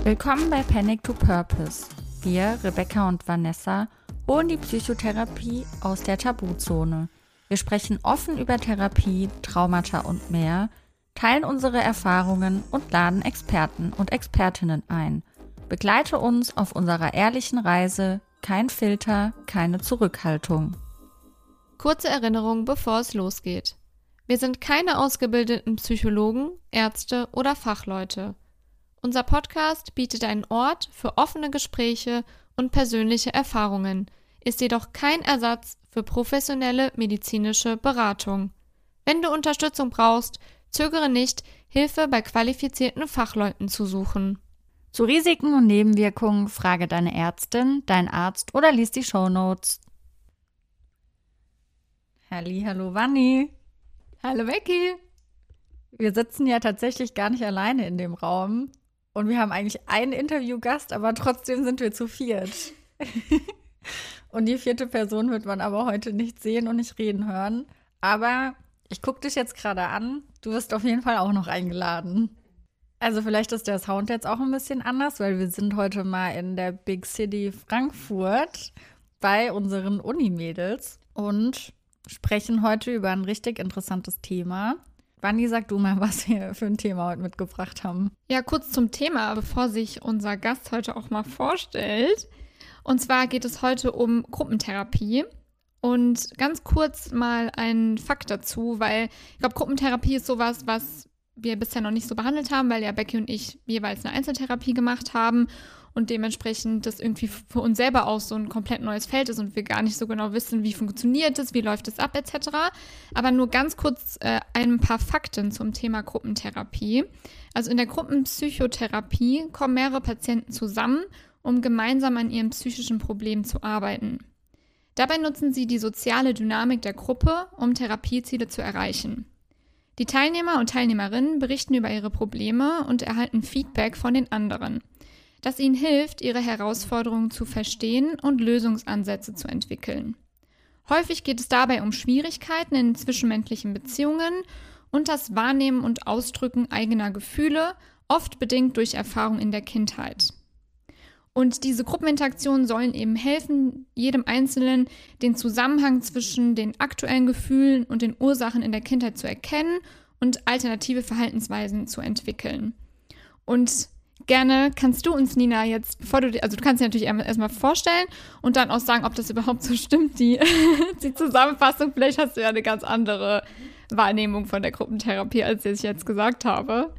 Willkommen bei Panic to Purpose. Wir, Rebecca und Vanessa, holen die Psychotherapie aus der Tabuzone. Wir sprechen offen über Therapie, Traumata und mehr, teilen unsere Erfahrungen und laden Experten und Expertinnen ein. Begleite uns auf unserer ehrlichen Reise. Kein Filter, keine Zurückhaltung. Kurze Erinnerung, bevor es losgeht. Wir sind keine ausgebildeten Psychologen, Ärzte oder Fachleute. Unser Podcast bietet einen Ort für offene Gespräche und persönliche Erfahrungen, ist jedoch kein Ersatz für professionelle medizinische Beratung. Wenn du Unterstützung brauchst, zögere nicht, Hilfe bei qualifizierten Fachleuten zu suchen. Zu Risiken und Nebenwirkungen frage deine Ärztin, deinen Arzt oder lies die Shownotes. Hallo Vanni. Hallo Becky. Wir sitzen ja tatsächlich gar nicht alleine in dem Raum. Und wir haben eigentlich einen Interviewgast, aber trotzdem sind wir zu viert. Und die vierte Person wird man aber heute nicht sehen und nicht reden hören. Aber ich gucke dich jetzt gerade an. Du wirst auf jeden Fall auch noch eingeladen. Also vielleicht ist der Sound jetzt auch ein bisschen anders, weil wir sind heute mal in der Big City Frankfurt bei unseren Unimädels und sprechen heute über ein richtig interessantes Thema. Vanni, sag du mal, was wir für ein Thema heute mitgebracht haben. Ja, kurz zum Thema, bevor sich unser Gast heute auch mal vorstellt. Und zwar geht es heute um Gruppentherapie. Und ganz kurz mal ein Fakt dazu, weil ich glaube, Gruppentherapie ist sowas, was wir bisher noch nicht so behandelt haben, weil ja Becky und ich jeweils eine Einzeltherapie gemacht haben und dementsprechend das irgendwie für uns selber auch so ein komplett neues Feld ist und wir gar nicht so genau wissen, wie funktioniert es, wie läuft es ab etc. Aber nur ganz kurz ein paar Fakten zum Thema Gruppentherapie. Also in der Gruppenpsychotherapie kommen mehrere Patienten zusammen, um gemeinsam an ihren psychischen Problemen zu arbeiten. Dabei nutzen sie die soziale Dynamik der Gruppe, um Therapieziele zu erreichen. Die Teilnehmer und Teilnehmerinnen berichten über ihre Probleme und erhalten Feedback von den anderen, das ihnen hilft, ihre Herausforderungen zu verstehen und Lösungsansätze zu entwickeln. Häufig geht es dabei um Schwierigkeiten in zwischenmenschlichen Beziehungen und das Wahrnehmen und Ausdrücken eigener Gefühle, oft bedingt durch Erfahrung in der Kindheit. Und diese Gruppeninteraktionen sollen eben helfen, jedem Einzelnen den Zusammenhang zwischen den aktuellen Gefühlen und den Ursachen in der Kindheit zu erkennen und alternative Verhaltensweisen zu entwickeln. Und gerne kannst du uns, Nina, jetzt, du kannst dir natürlich erstmal vorstellen und dann auch sagen, ob das überhaupt so stimmt, die Zusammenfassung. Vielleicht hast du ja eine ganz andere Wahrnehmung von der Gruppentherapie, als ich jetzt gesagt habe.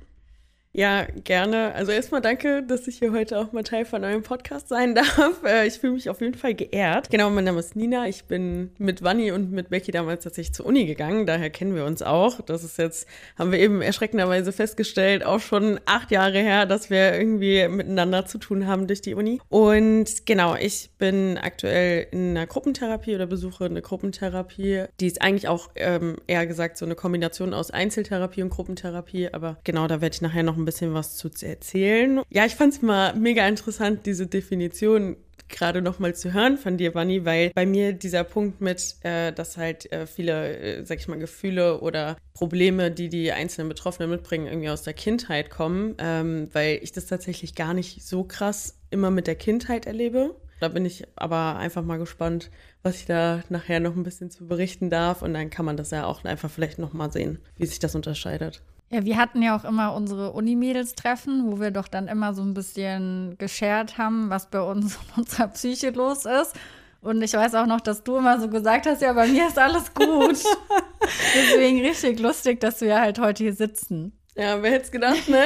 Ja, gerne. Also erstmal danke, dass ich hier heute auch mal Teil von eurem Podcast sein darf. Ich fühle mich auf jeden Fall geehrt. Genau, mein Name ist Nina. Ich bin mit Vanni und mit Becky damals tatsächlich zur Uni gegangen. Daher kennen wir uns auch. Das ist jetzt, haben wir eben erschreckenderweise festgestellt, auch schon 8 Jahre her, dass wir irgendwie miteinander zu tun haben durch die Uni. Und genau, ich bin aktuell in einer Gruppentherapie oder besuche eine Gruppentherapie. Die ist eigentlich auch eher gesagt so eine Kombination aus Einzeltherapie und Gruppentherapie. Aber genau, da werde ich nachher noch ein bisschen was zu erzählen. Ja, ich fand es mal mega interessant, diese Definition gerade noch mal zu hören von dir, Vanni, weil bei mir dieser Punkt mit, dass halt viele, sag ich mal, Gefühle oder Probleme, die die einzelnen Betroffenen mitbringen, irgendwie aus der Kindheit kommen, weil ich das tatsächlich gar nicht so krass immer mit der Kindheit erlebe. Da bin ich aber einfach mal gespannt, was ich da nachher noch ein bisschen zu berichten darf und dann kann man das ja auch einfach vielleicht noch mal sehen, wie sich das unterscheidet. Ja, wir hatten ja auch immer unsere Unimädels-Treffen, wo wir doch dann immer so ein bisschen geshared haben, was bei uns in unserer Psyche los ist. Und ich weiß auch noch, dass du immer so gesagt hast, ja, bei mir ist alles gut. Deswegen richtig lustig, dass wir halt heute hier sitzen. Ja, wer hätte es gedacht, ne?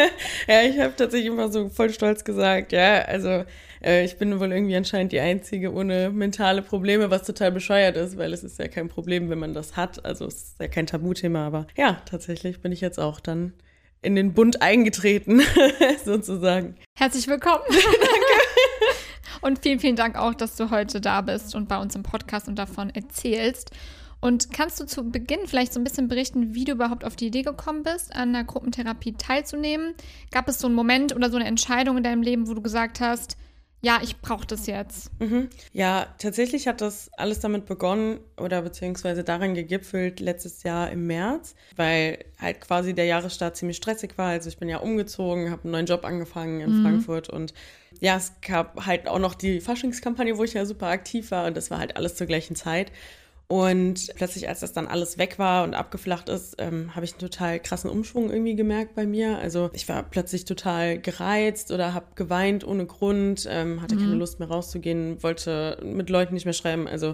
Ja, ich habe tatsächlich immer so voll stolz gesagt, ja, also ich bin wohl irgendwie anscheinend die Einzige ohne mentale Probleme, was total bescheuert ist, weil es ist ja kein Problem, wenn man das hat. Also es ist ja kein Tabuthema, aber ja, tatsächlich bin ich jetzt auch dann in den Bund eingetreten, sozusagen. Herzlich willkommen. Danke. Und vielen, vielen Dank auch, dass du heute da bist und bei uns im Podcast und davon erzählst. Und kannst du zu Beginn vielleicht so ein bisschen berichten, wie du überhaupt auf die Idee gekommen bist, an der Gruppentherapie teilzunehmen? Gab es so einen Moment oder so eine Entscheidung in deinem Leben, wo du gesagt hast, ja, ich brauche das jetzt. Ja, tatsächlich hat das alles damit begonnen oder beziehungsweise darin gegipfelt letztes Jahr im März, weil halt quasi der Jahresstart ziemlich stressig war. Also ich bin ja umgezogen, habe einen neuen Job angefangen in Frankfurt und ja, es gab halt auch noch die Faschingskampagne, wo ich ja super aktiv war und das war halt alles zur gleichen Zeit. Und plötzlich, als das dann alles weg war und abgeflacht ist, habe ich einen total krassen Umschwung irgendwie gemerkt bei mir. Also ich war plötzlich total gereizt oder habe geweint ohne Grund, hatte keine Lust mehr rauszugehen, wollte mit Leuten nicht mehr schreiben. Also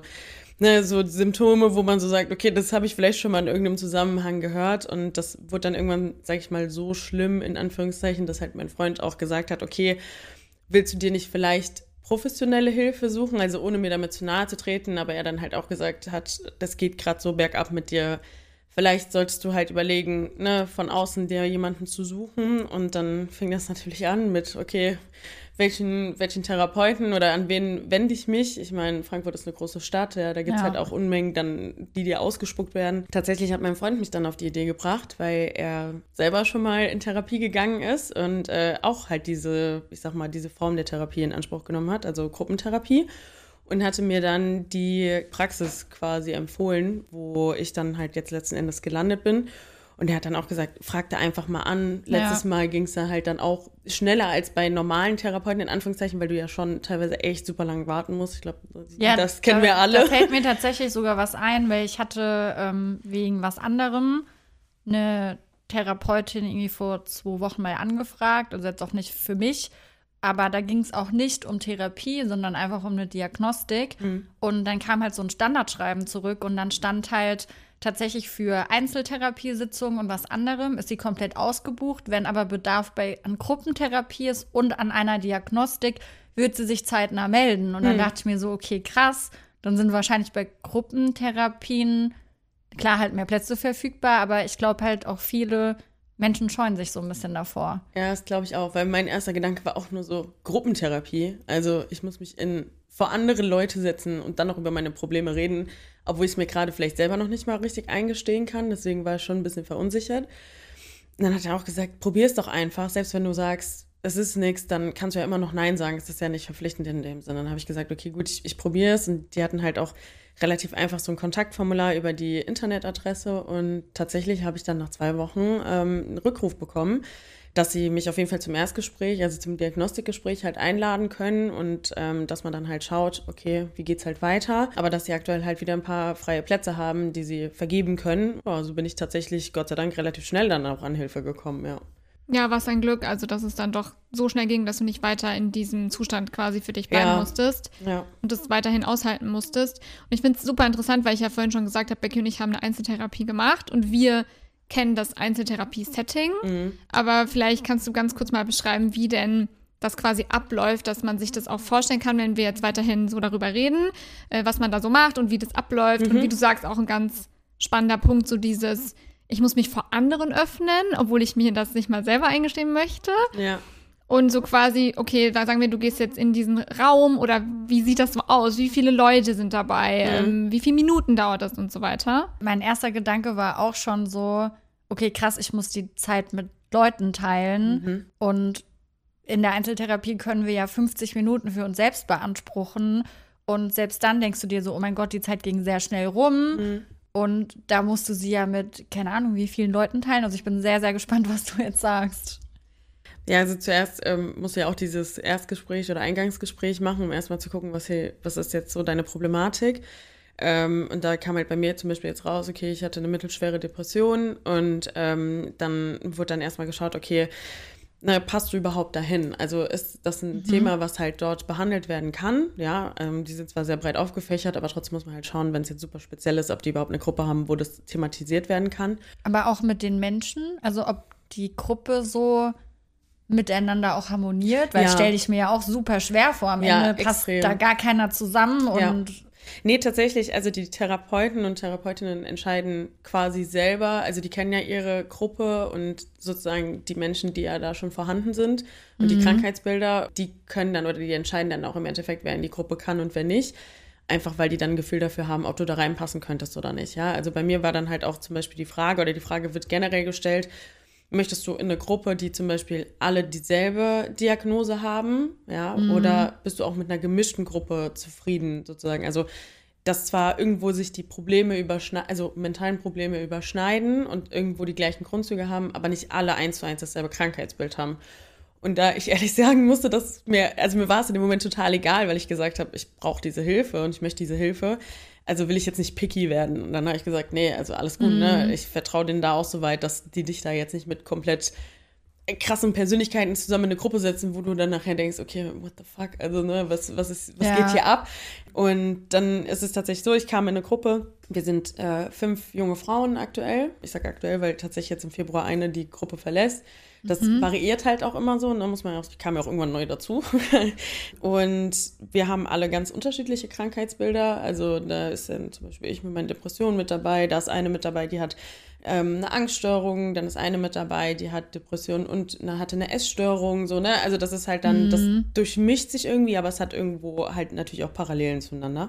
so Symptome, wo man so sagt, okay, das habe ich vielleicht schon mal in irgendeinem Zusammenhang gehört. Und das wurde dann irgendwann, sag ich mal, so schlimm, in Anführungszeichen, dass halt mein Freund auch gesagt hat, okay, willst du dir nicht vielleicht professionelle Hilfe suchen, also ohne mir damit zu nahe zu treten, aber er dann halt auch gesagt hat, das geht gerade so bergab mit dir, vielleicht solltest du halt überlegen, ne, von außen dir jemanden zu suchen und dann fing das natürlich an mit, okay, welchen Therapeuten oder an wen wende ich mich? Ich meine, Frankfurt ist eine große Stadt, ja, da gibt's halt auch Unmengen, dann die dir ausgespuckt werden. Tatsächlich hat mein Freund mich dann auf die Idee gebracht, weil er selber schon mal in Therapie gegangen ist und auch halt diese Form der Therapie in Anspruch genommen hat, also Gruppentherapie. Und hatte mir dann die Praxis quasi empfohlen, wo ich dann halt jetzt letzten Endes gelandet bin. Und er hat dann auch gesagt, frag da einfach mal an. Letztes Mal ging es da halt dann auch schneller als bei normalen Therapeuten, in Anführungszeichen, weil du ja schon teilweise echt super lang warten musst. Ich glaube, das kennen wir alle. Da fällt mir tatsächlich sogar was ein, weil ich hatte wegen was anderem eine Therapeutin irgendwie vor 2 Wochen mal angefragt. Also jetzt auch nicht für mich, aber da ging es auch nicht um Therapie, sondern einfach um eine Diagnostik. Und dann kam halt so ein Standardschreiben zurück und dann stand halt tatsächlich für Einzeltherapiesitzungen und was anderem ist sie komplett ausgebucht. Wenn aber Bedarf an Gruppentherapie ist und an einer Diagnostik, wird sie sich zeitnah melden. Und dann dachte ich mir so, okay, krass, dann sind wahrscheinlich bei Gruppentherapien, klar, halt mehr Plätze verfügbar, aber ich glaube halt auch viele Menschen scheuen sich so ein bisschen davor. Ja, das glaube ich auch, weil mein erster Gedanke war auch nur so Gruppentherapie. Also ich muss mich vor andere Leute setzen und dann noch über meine Probleme reden, obwohl ich es mir gerade vielleicht selber noch nicht mal richtig eingestehen kann. Deswegen war ich schon ein bisschen verunsichert. Und dann hat er auch gesagt, probier es doch einfach. Selbst wenn du sagst, es ist nichts, dann kannst du ja immer noch Nein sagen. Es ist ja nicht verpflichtend in dem Sinne. Dann habe ich gesagt, okay, gut, ich probiere es. Und die hatten halt auch relativ einfach so ein Kontaktformular über die Internetadresse. Und tatsächlich habe ich dann nach 2 Wochen einen Rückruf bekommen, dass sie mich auf jeden Fall zum Erstgespräch, also zum Diagnostikgespräch halt einladen können und dass man dann halt schaut, okay, wie geht's halt weiter, aber dass sie aktuell halt wieder ein paar freie Plätze haben, die sie vergeben können. Ja, so bin ich tatsächlich, Gott sei Dank, relativ schnell dann auch an Hilfe gekommen, ja. Ja, was ein Glück, also dass es dann doch so schnell ging, dass du nicht weiter in diesem Zustand quasi für dich bleiben musstest und das weiterhin aushalten musstest. Und ich finde es super interessant, weil ich ja vorhin schon gesagt habe, Becky und ich haben eine Einzeltherapie gemacht und wir kennen das Einzeltherapie-Setting, aber vielleicht kannst du ganz kurz mal beschreiben, wie denn das quasi abläuft, dass man sich das auch vorstellen kann, wenn wir jetzt weiterhin so darüber reden, was man da so macht und wie das abläuft und wie du sagst, auch ein ganz spannender Punkt, so dieses, ich muss mich vor anderen öffnen, obwohl ich mir das nicht mal selber eingestehen möchte. Ja. Und so quasi, okay, da sagen wir, du gehst jetzt in diesen Raum oder wie sieht das so aus? Wie viele Leute sind dabei? Wie viele Minuten dauert das und so weiter? Mein erster Gedanke war auch schon so, okay, krass, ich muss die Zeit mit Leuten teilen. Und in der Einzeltherapie können wir ja 50 Minuten für uns selbst beanspruchen. Und selbst dann denkst du dir so, oh mein Gott, die Zeit ging sehr schnell rum. Und da musst du sie ja mit, keine Ahnung, wie vielen Leuten teilen. Also ich bin sehr, sehr gespannt, was du jetzt sagst. Ja, also zuerst musst du ja auch dieses Erstgespräch oder Eingangsgespräch machen, um erstmal zu gucken, was ist jetzt so deine Problematik. Und da kam halt bei mir zum Beispiel jetzt raus, okay, ich hatte eine mittelschwere Depression und dann wurde dann erstmal geschaut, okay, passt du überhaupt dahin? Also ist das ein Thema, was halt dort behandelt werden kann? Ja, die sind zwar sehr breit aufgefächert, aber trotzdem muss man halt schauen, wenn es jetzt super speziell ist, ob die überhaupt eine Gruppe haben, wo das thematisiert werden kann. Aber auch mit den Menschen, also ob die Gruppe so miteinander auch harmoniert, weil stelle ich mir ja auch super schwer vor. Am Ende passt da gar keiner zusammen und Nee, tatsächlich, also die Therapeuten und Therapeutinnen entscheiden quasi selber, also die kennen ja ihre Gruppe und sozusagen die Menschen, die ja da schon vorhanden sind und die Krankheitsbilder, die können dann oder die entscheiden dann auch im Endeffekt, wer in die Gruppe kann und wer nicht. Einfach, weil die dann ein Gefühl dafür haben, ob du da reinpassen könntest oder nicht, ja. Also bei mir war dann halt auch zum Beispiel die Frage wird generell gestellt, möchtest du in eine Gruppe, die zum Beispiel alle dieselbe Diagnose haben, ja, oder bist du auch mit einer gemischten Gruppe zufrieden, sozusagen? Also, dass zwar irgendwo sich die Probleme also mentalen Probleme überschneiden und irgendwo die gleichen Grundzüge haben, aber nicht alle 1:1 dasselbe Krankheitsbild haben. Und da ich ehrlich sagen musste, mir war es in dem Moment total egal, weil ich gesagt habe, ich brauche diese Hilfe und ich möchte diese Hilfe. Also will ich jetzt nicht picky werden. Und dann habe ich gesagt, nee, also alles gut, ne? Ich vertraue denen da auch so weit, dass die dich da jetzt nicht mit komplett krassen Persönlichkeiten zusammen in eine Gruppe setzen, wo du dann nachher denkst, okay, what the fuck, also ne, was geht hier ab? Und dann ist es tatsächlich so, ich kam in eine Gruppe, wir sind 5 junge Frauen aktuell, ich sage aktuell, weil tatsächlich jetzt im Februar eine die Gruppe verlässt. Das variiert halt auch immer so, und da kam ja auch irgendwann neu dazu. Und wir haben alle ganz unterschiedliche Krankheitsbilder, also da ist dann zum Beispiel ich mit meinen Depressionen mit dabei, da ist eine mit dabei, die hat eine Angststörung, dann ist eine mit dabei, die hat Depressionen und hatte eine Essstörung, so, ne? Also das ist halt dann, das durchmischt sich irgendwie, aber es hat irgendwo halt natürlich auch Parallelen zueinander.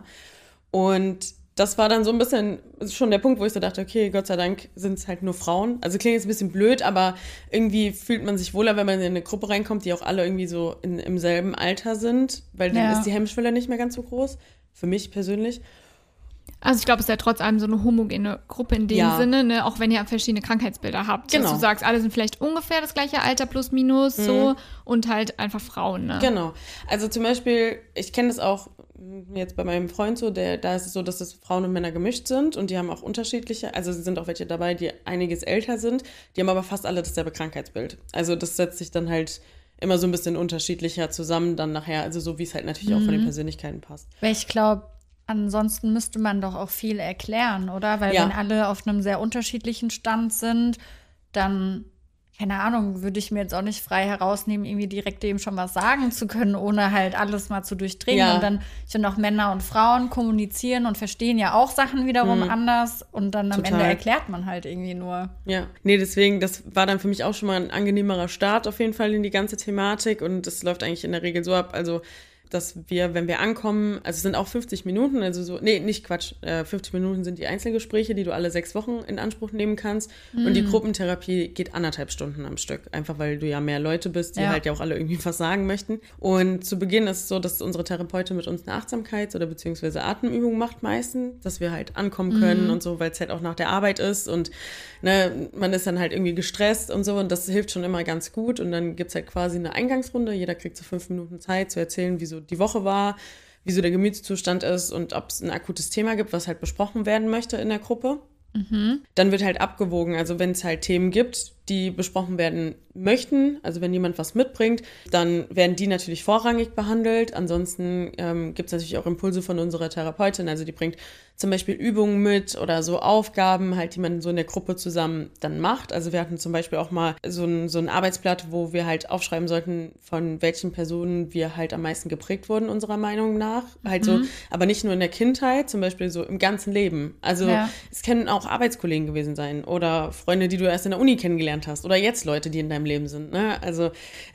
Und das war dann so ein bisschen schon der Punkt, wo ich so dachte, okay, Gott sei Dank sind es halt nur Frauen. Also klingt jetzt ein bisschen blöd, aber irgendwie fühlt man sich wohler, wenn man in eine Gruppe reinkommt, die auch alle irgendwie so im selben Alter sind, weil dann ist die Hemmschwelle nicht mehr ganz so groß, für mich persönlich. Also ich glaube, es ist ja trotz allem so eine homogene Gruppe in dem Sinne, ne? Auch wenn ihr verschiedene Krankheitsbilder habt. Genau. Dass du sagst, alle sind vielleicht ungefähr das gleiche Alter, plus minus, so, und halt einfach Frauen, ne? Genau. Also zum Beispiel, ich kenne das auch jetzt bei meinem Freund so, da ist es so, dass es Frauen und Männer gemischt sind und die haben auch unterschiedliche, also es sind auch welche dabei, die einiges älter sind, die haben aber fast alle dasselbe Krankheitsbild. Also das setzt sich dann halt immer so ein bisschen unterschiedlicher zusammen dann nachher, also so wie es halt natürlich auch von den Persönlichkeiten passt. Weil ich glaube, ansonsten müsste man doch auch viel erklären, oder? Weil wenn alle auf einem sehr unterschiedlichen Stand sind, dann, keine Ahnung, würde ich mir jetzt auch nicht frei herausnehmen, irgendwie direkt dem schon was sagen zu können, ohne halt alles mal zu durchdringen. Ja. Und dann schon auch Männer und Frauen kommunizieren und verstehen ja auch Sachen wiederum anders. Und dann am Ende erklärt man halt irgendwie nur. Ja, nee, deswegen, das war dann für mich auch schon mal ein angenehmerer Start auf jeden Fall in die ganze Thematik. Und das läuft eigentlich in der Regel so ab, also dass wir, wenn wir ankommen, also es sind auch 50 Minuten, also so, nee, nicht Quatsch, 50 Minuten sind die Einzelgespräche, die du alle 6 Wochen in Anspruch nehmen kannst. Und die Gruppentherapie geht 1,5 Stunden am Stück, einfach weil du ja mehr Leute bist, die halt ja auch alle irgendwie was sagen möchten. Und zu Beginn ist es so, dass unsere Therapeutin mit uns eine Achtsamkeits- oder beziehungsweise Atemübung macht meistens, dass wir halt ankommen können und so, weil es halt auch nach der Arbeit ist und ne, man ist dann halt irgendwie gestresst und so und das hilft schon immer ganz gut. Und dann gibt's halt quasi eine Eingangsrunde, jeder kriegt so 5 Minuten Zeit zu erzählen, wie so die Woche war, wie so der Gemütszustand ist und ob es ein akutes Thema gibt, was halt besprochen werden möchte in der Gruppe. Dann wird halt abgewogen, also wenn es halt Themen gibt, die besprochen werden möchten, also wenn jemand was mitbringt, dann werden die natürlich vorrangig behandelt. Ansonsten gibt es natürlich auch Impulse von unserer Therapeutin, also die bringt zum Beispiel Übungen mit oder so Aufgaben, halt, die man so in der Gruppe zusammen dann macht. Also wir hatten zum Beispiel auch mal so ein Arbeitsblatt, wo wir halt aufschreiben sollten, von welchen Personen wir halt am meisten geprägt wurden, unserer Meinung nach. Halt so, aber nicht nur in der Kindheit, zum Beispiel so im ganzen Leben. Also es können auch Arbeitskollegen gewesen sein oder Freunde, die du erst in der Uni kennengelernt hast oder jetzt Leute, die in deinem Leben sind. Ne? Also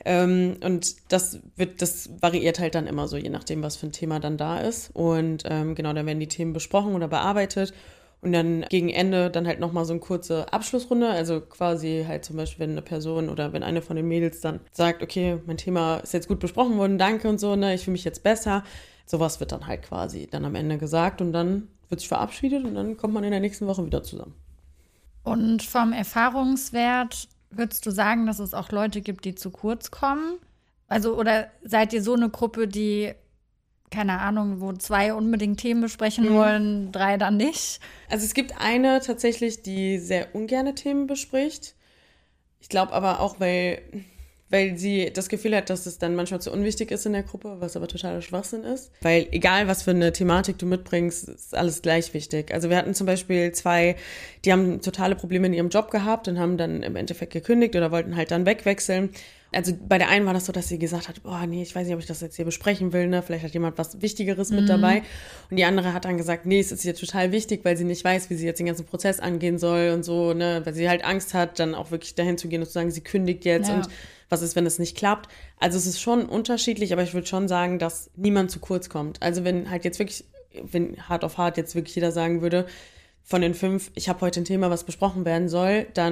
und das variiert halt dann immer so, je nachdem, was für ein Thema dann da ist. Und genau, dann werden die Themen besprochen oder bearbeitet und dann gegen Ende dann halt nochmal so eine kurze Abschlussrunde, also quasi halt zum Beispiel, wenn eine Person oder wenn eine von den Mädels dann sagt, okay, mein Thema ist jetzt gut besprochen worden, danke und so, ne, ich fühle mich jetzt besser. Sowas wird dann halt quasi dann am Ende gesagt und dann wird sich verabschiedet und dann kommt man in der nächsten Woche wieder zusammen. Und vom Erfahrungswert würdest du sagen, dass es auch Leute gibt, die zu kurz kommen? Also, oder seid ihr so eine Gruppe, die, keine Ahnung, wo 2 unbedingt Themen besprechen wollen, 3 dann nicht? Also es gibt eine tatsächlich, die sehr ungerne Themen bespricht. Ich glaube aber auch, weil sie das Gefühl hat, dass es dann manchmal zu unwichtig ist in der Gruppe, was aber totaler Schwachsinn ist. Weil egal, was für eine Thematik du mitbringst, ist alles gleich wichtig. Also wir hatten zum Beispiel 2, die haben totale Probleme in ihrem Job gehabt und haben dann im Endeffekt gekündigt oder wollten halt dann wegwechseln. Also bei der einen war das so, dass sie gesagt hat, boah, nee, ich weiß nicht, ob ich das jetzt hier besprechen will, ne? Vielleicht hat jemand was Wichtigeres mit dabei. Und die andere hat dann gesagt, nee, es ist ihr total wichtig, weil sie nicht weiß, wie sie jetzt den ganzen Prozess angehen soll und so, ne? Weil sie halt Angst hat, dann auch wirklich dahin zu gehen und zu sagen, sie kündigt jetzt und was ist, wenn es nicht klappt. Also es ist schon unterschiedlich, aber ich würde schon sagen, dass niemand zu kurz kommt. Also wenn halt jetzt wirklich, wenn hart auf hart jetzt wirklich jeder sagen würde, von den 5, ich habe heute ein Thema, was besprochen werden soll, dann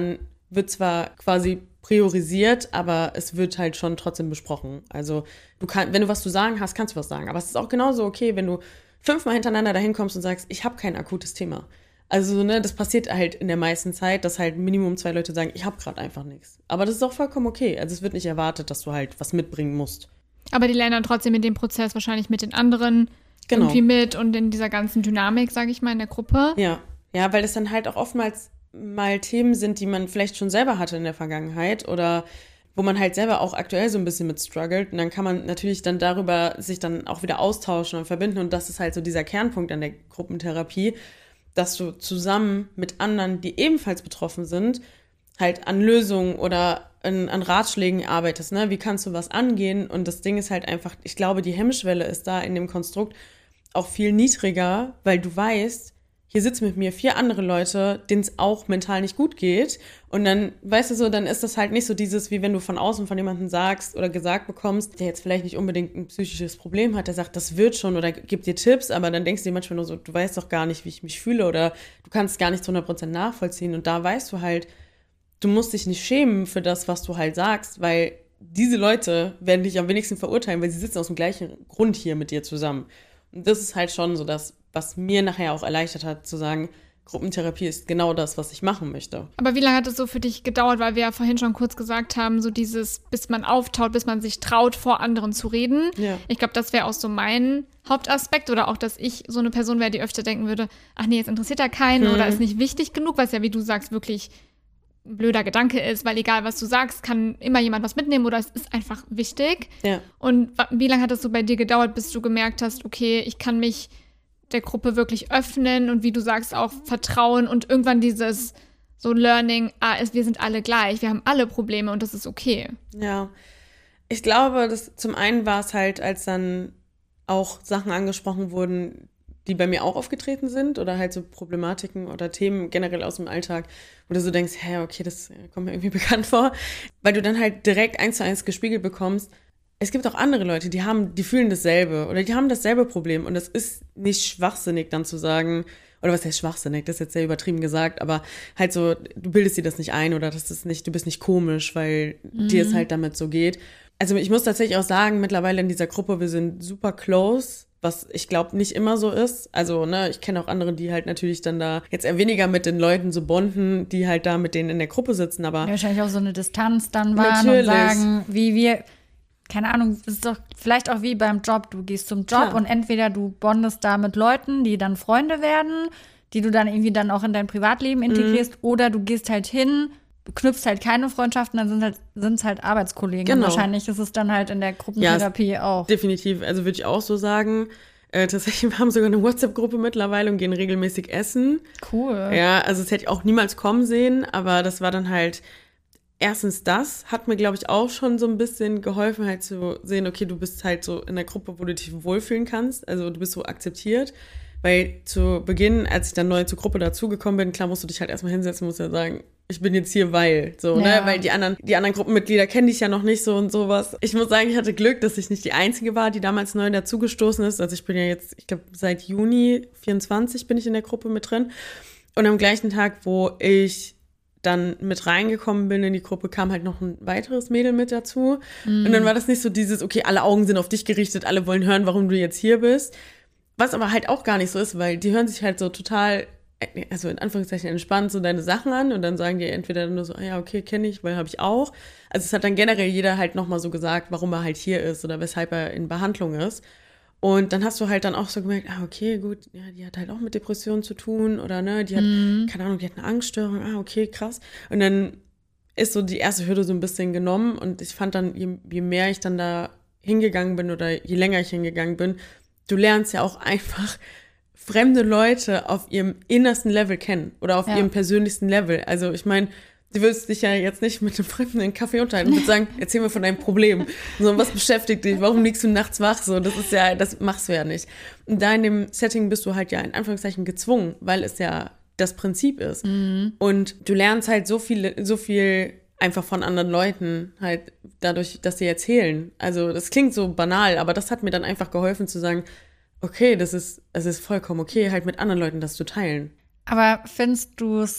wird zwar quasi priorisiert, aber es wird halt schon trotzdem besprochen. Also wenn du was zu sagen hast, kannst du was sagen. Aber es ist auch genauso okay, wenn du 5-mal hintereinander dahin kommst und sagst, ich habe kein akutes Thema. Also, ne, das passiert halt in der meisten Zeit, dass halt Minimum 2 Leute sagen, ich habe gerade einfach nichts. Aber das ist auch vollkommen okay. Also es wird nicht erwartet, dass du halt was mitbringen musst. Aber die lernen dann trotzdem in dem Prozess wahrscheinlich mit den anderen irgendwie mit und in dieser ganzen Dynamik, sage ich mal, in der Gruppe. Ja, weil das dann halt auch oftmals mal Themen sind, die man vielleicht schon selber hatte in der Vergangenheit oder wo man halt selber auch aktuell so ein bisschen mit struggelt. Und dann kann man natürlich dann darüber sich dann auch wieder austauschen und verbinden. Und das ist halt so dieser Kernpunkt an der Gruppentherapie, dass du zusammen mit anderen, die ebenfalls betroffen sind, halt an Lösungen oder an Ratschlägen arbeitest. Ne? Wie kannst du was angehen? Und das Ding ist halt einfach, ich glaube, die Hemmschwelle ist da in dem Konstrukt auch viel niedriger, weil du weißt, hier sitzen mit mir 4 andere Leute, denen es auch mental nicht gut geht. Und dann, weißt du so, dann ist das halt nicht so dieses, wie wenn du von außen von jemandem sagst oder gesagt bekommst, der jetzt vielleicht nicht unbedingt ein psychisches Problem hat, der sagt, das wird schon oder gibt dir Tipps, aber dann denkst du dir manchmal nur so, du weißt doch gar nicht, wie ich mich fühle oder du kannst gar nicht zu 100% nachvollziehen. Und da weißt du halt, du musst dich nicht schämen für das, was du halt sagst, weil diese Leute werden dich am wenigsten verurteilen, weil sie sitzen aus dem gleichen Grund hier mit dir zusammen. Und das ist halt schon so das, was mir nachher auch erleichtert hat, zu sagen, Gruppentherapie ist genau das, was ich machen möchte. Aber wie lange hat es so für dich gedauert, weil wir ja vorhin schon kurz gesagt haben, so dieses, bis man auftaut, bis man sich traut, vor anderen zu reden. Ja. Ich glaube, das wäre auch so mein Hauptaspekt oder auch, dass ich so eine Person wäre, die öfter denken würde, ach nee, jetzt interessiert da keinen oder ist nicht wichtig genug, was ja, wie du sagst, wirklich ein blöder Gedanke ist, weil egal, was du sagst, kann immer jemand was mitnehmen oder es ist einfach wichtig. Ja. Und wie lange hat es so bei dir gedauert, bis du gemerkt hast, okay, ich kann mich der Gruppe wirklich öffnen und wie du sagst, auch vertrauen und irgendwann dieses so Learning, wir sind alle gleich, wir haben alle Probleme und das ist okay. Ja, ich glaube, dass zum einen war es halt, als dann auch Sachen angesprochen wurden, die bei mir auch aufgetreten sind oder halt so Problematiken oder Themen generell aus dem Alltag, wo du so denkst, okay, das kommt mir irgendwie bekannt vor, weil du dann halt direkt 1:1 gespiegelt bekommst, es gibt auch andere Leute, die fühlen dasselbe oder die haben dasselbe Problem und es ist nicht schwachsinnig dann zu sagen, oder was heißt schwachsinnig, das ist jetzt sehr übertrieben gesagt, aber halt so, du bildest dir das nicht ein oder du bist nicht komisch, weil dir es halt damit so geht. Also ich muss tatsächlich auch sagen, mittlerweile in dieser Gruppe, wir sind super close, was ich glaube nicht immer so ist. Also, ne, ich kenne auch andere, die halt natürlich dann da jetzt eher weniger mit den Leuten so bonden, die halt da mit denen in der Gruppe sitzen, aber Ja, wahrscheinlich auch so eine Distanz dann waren natürlich. Und sagen, wie wir, keine Ahnung, es ist doch vielleicht auch wie beim Job, du gehst zum Job Klar. und entweder du bondest da mit Leuten, die dann Freunde werden, die du dann irgendwie dann auch in dein Privatleben integrierst, oder du gehst halt hin, du knüpfst halt keine Freundschaften, dann sind es halt Arbeitskollegen. Genau. Und wahrscheinlich ist es dann halt in der Gruppentherapie auch. Definitiv, also würde ich auch so sagen. Tatsächlich, wir haben sogar eine WhatsApp-Gruppe mittlerweile und gehen regelmäßig essen. Cool. Ja, also das hätte ich auch niemals kommen sehen, aber das war dann halt, erstens das, hat mir, glaube ich, auch schon so ein bisschen geholfen, halt zu sehen, okay, du bist halt so in der Gruppe, wo du dich wohlfühlen kannst, also du bist so akzeptiert. Weil zu Beginn, als ich dann neu zur Gruppe dazugekommen bin, klar musst du dich halt erstmal hinsetzen, musst ja sagen, ich bin jetzt hier, weil, so, Ja. ne, weil die anderen Gruppenmitglieder kennen dich ja noch nicht so und sowas. Ich muss sagen, ich hatte Glück, dass ich nicht die Einzige war, die damals neu dazugestoßen ist. Also ich bin ja jetzt, ich glaube, seit Juni 24 bin ich in der Gruppe mit drin. Und am gleichen Tag, wo ich dann mit reingekommen bin in die Gruppe, kam halt noch ein weiteres Mädel mit dazu. Und dann war das nicht so dieses, okay, alle Augen sind auf dich gerichtet, alle wollen hören, warum du jetzt hier bist. Was aber halt auch gar nicht so ist, weil die hören sich halt so total, also in Anführungszeichen entspannt so deine Sachen an und dann sagen die entweder nur so, ja, okay, kenne ich, weil habe ich auch. Also es hat dann generell jeder halt nochmal so gesagt, warum er halt hier ist oder weshalb er in Behandlung ist. Und dann hast du halt dann auch so gemerkt, okay, gut, ja, die hat halt auch mit Depressionen zu tun oder ne, die hat, keine Ahnung, die hat eine Angststörung, okay, krass. Und dann ist so die erste Hürde so ein bisschen genommen und ich fand dann, je mehr ich dann da hingegangen bin oder je länger ich hingegangen bin, du lernst ja auch einfach fremde Leute auf ihrem innersten Level kennen oder auf ihrem persönlichsten Level. Also ich meine, du würdest dich ja jetzt nicht mit einem Fremden in einen Kaffee unterhalten und würdest sagen, erzähl mir von deinem Problem. So, was beschäftigt dich? Warum liegst du nachts wach? So, das machst du ja nicht. Und da in dem Setting bist du halt ja in Anführungszeichen gezwungen, weil es ja das Prinzip ist. Und du lernst halt so viel einfach von anderen Leuten, halt dadurch, dass sie erzählen. Also das klingt so banal, aber das hat mir dann einfach geholfen zu sagen, okay, es ist vollkommen okay, halt mit anderen Leuten das zu teilen. Aber findest du es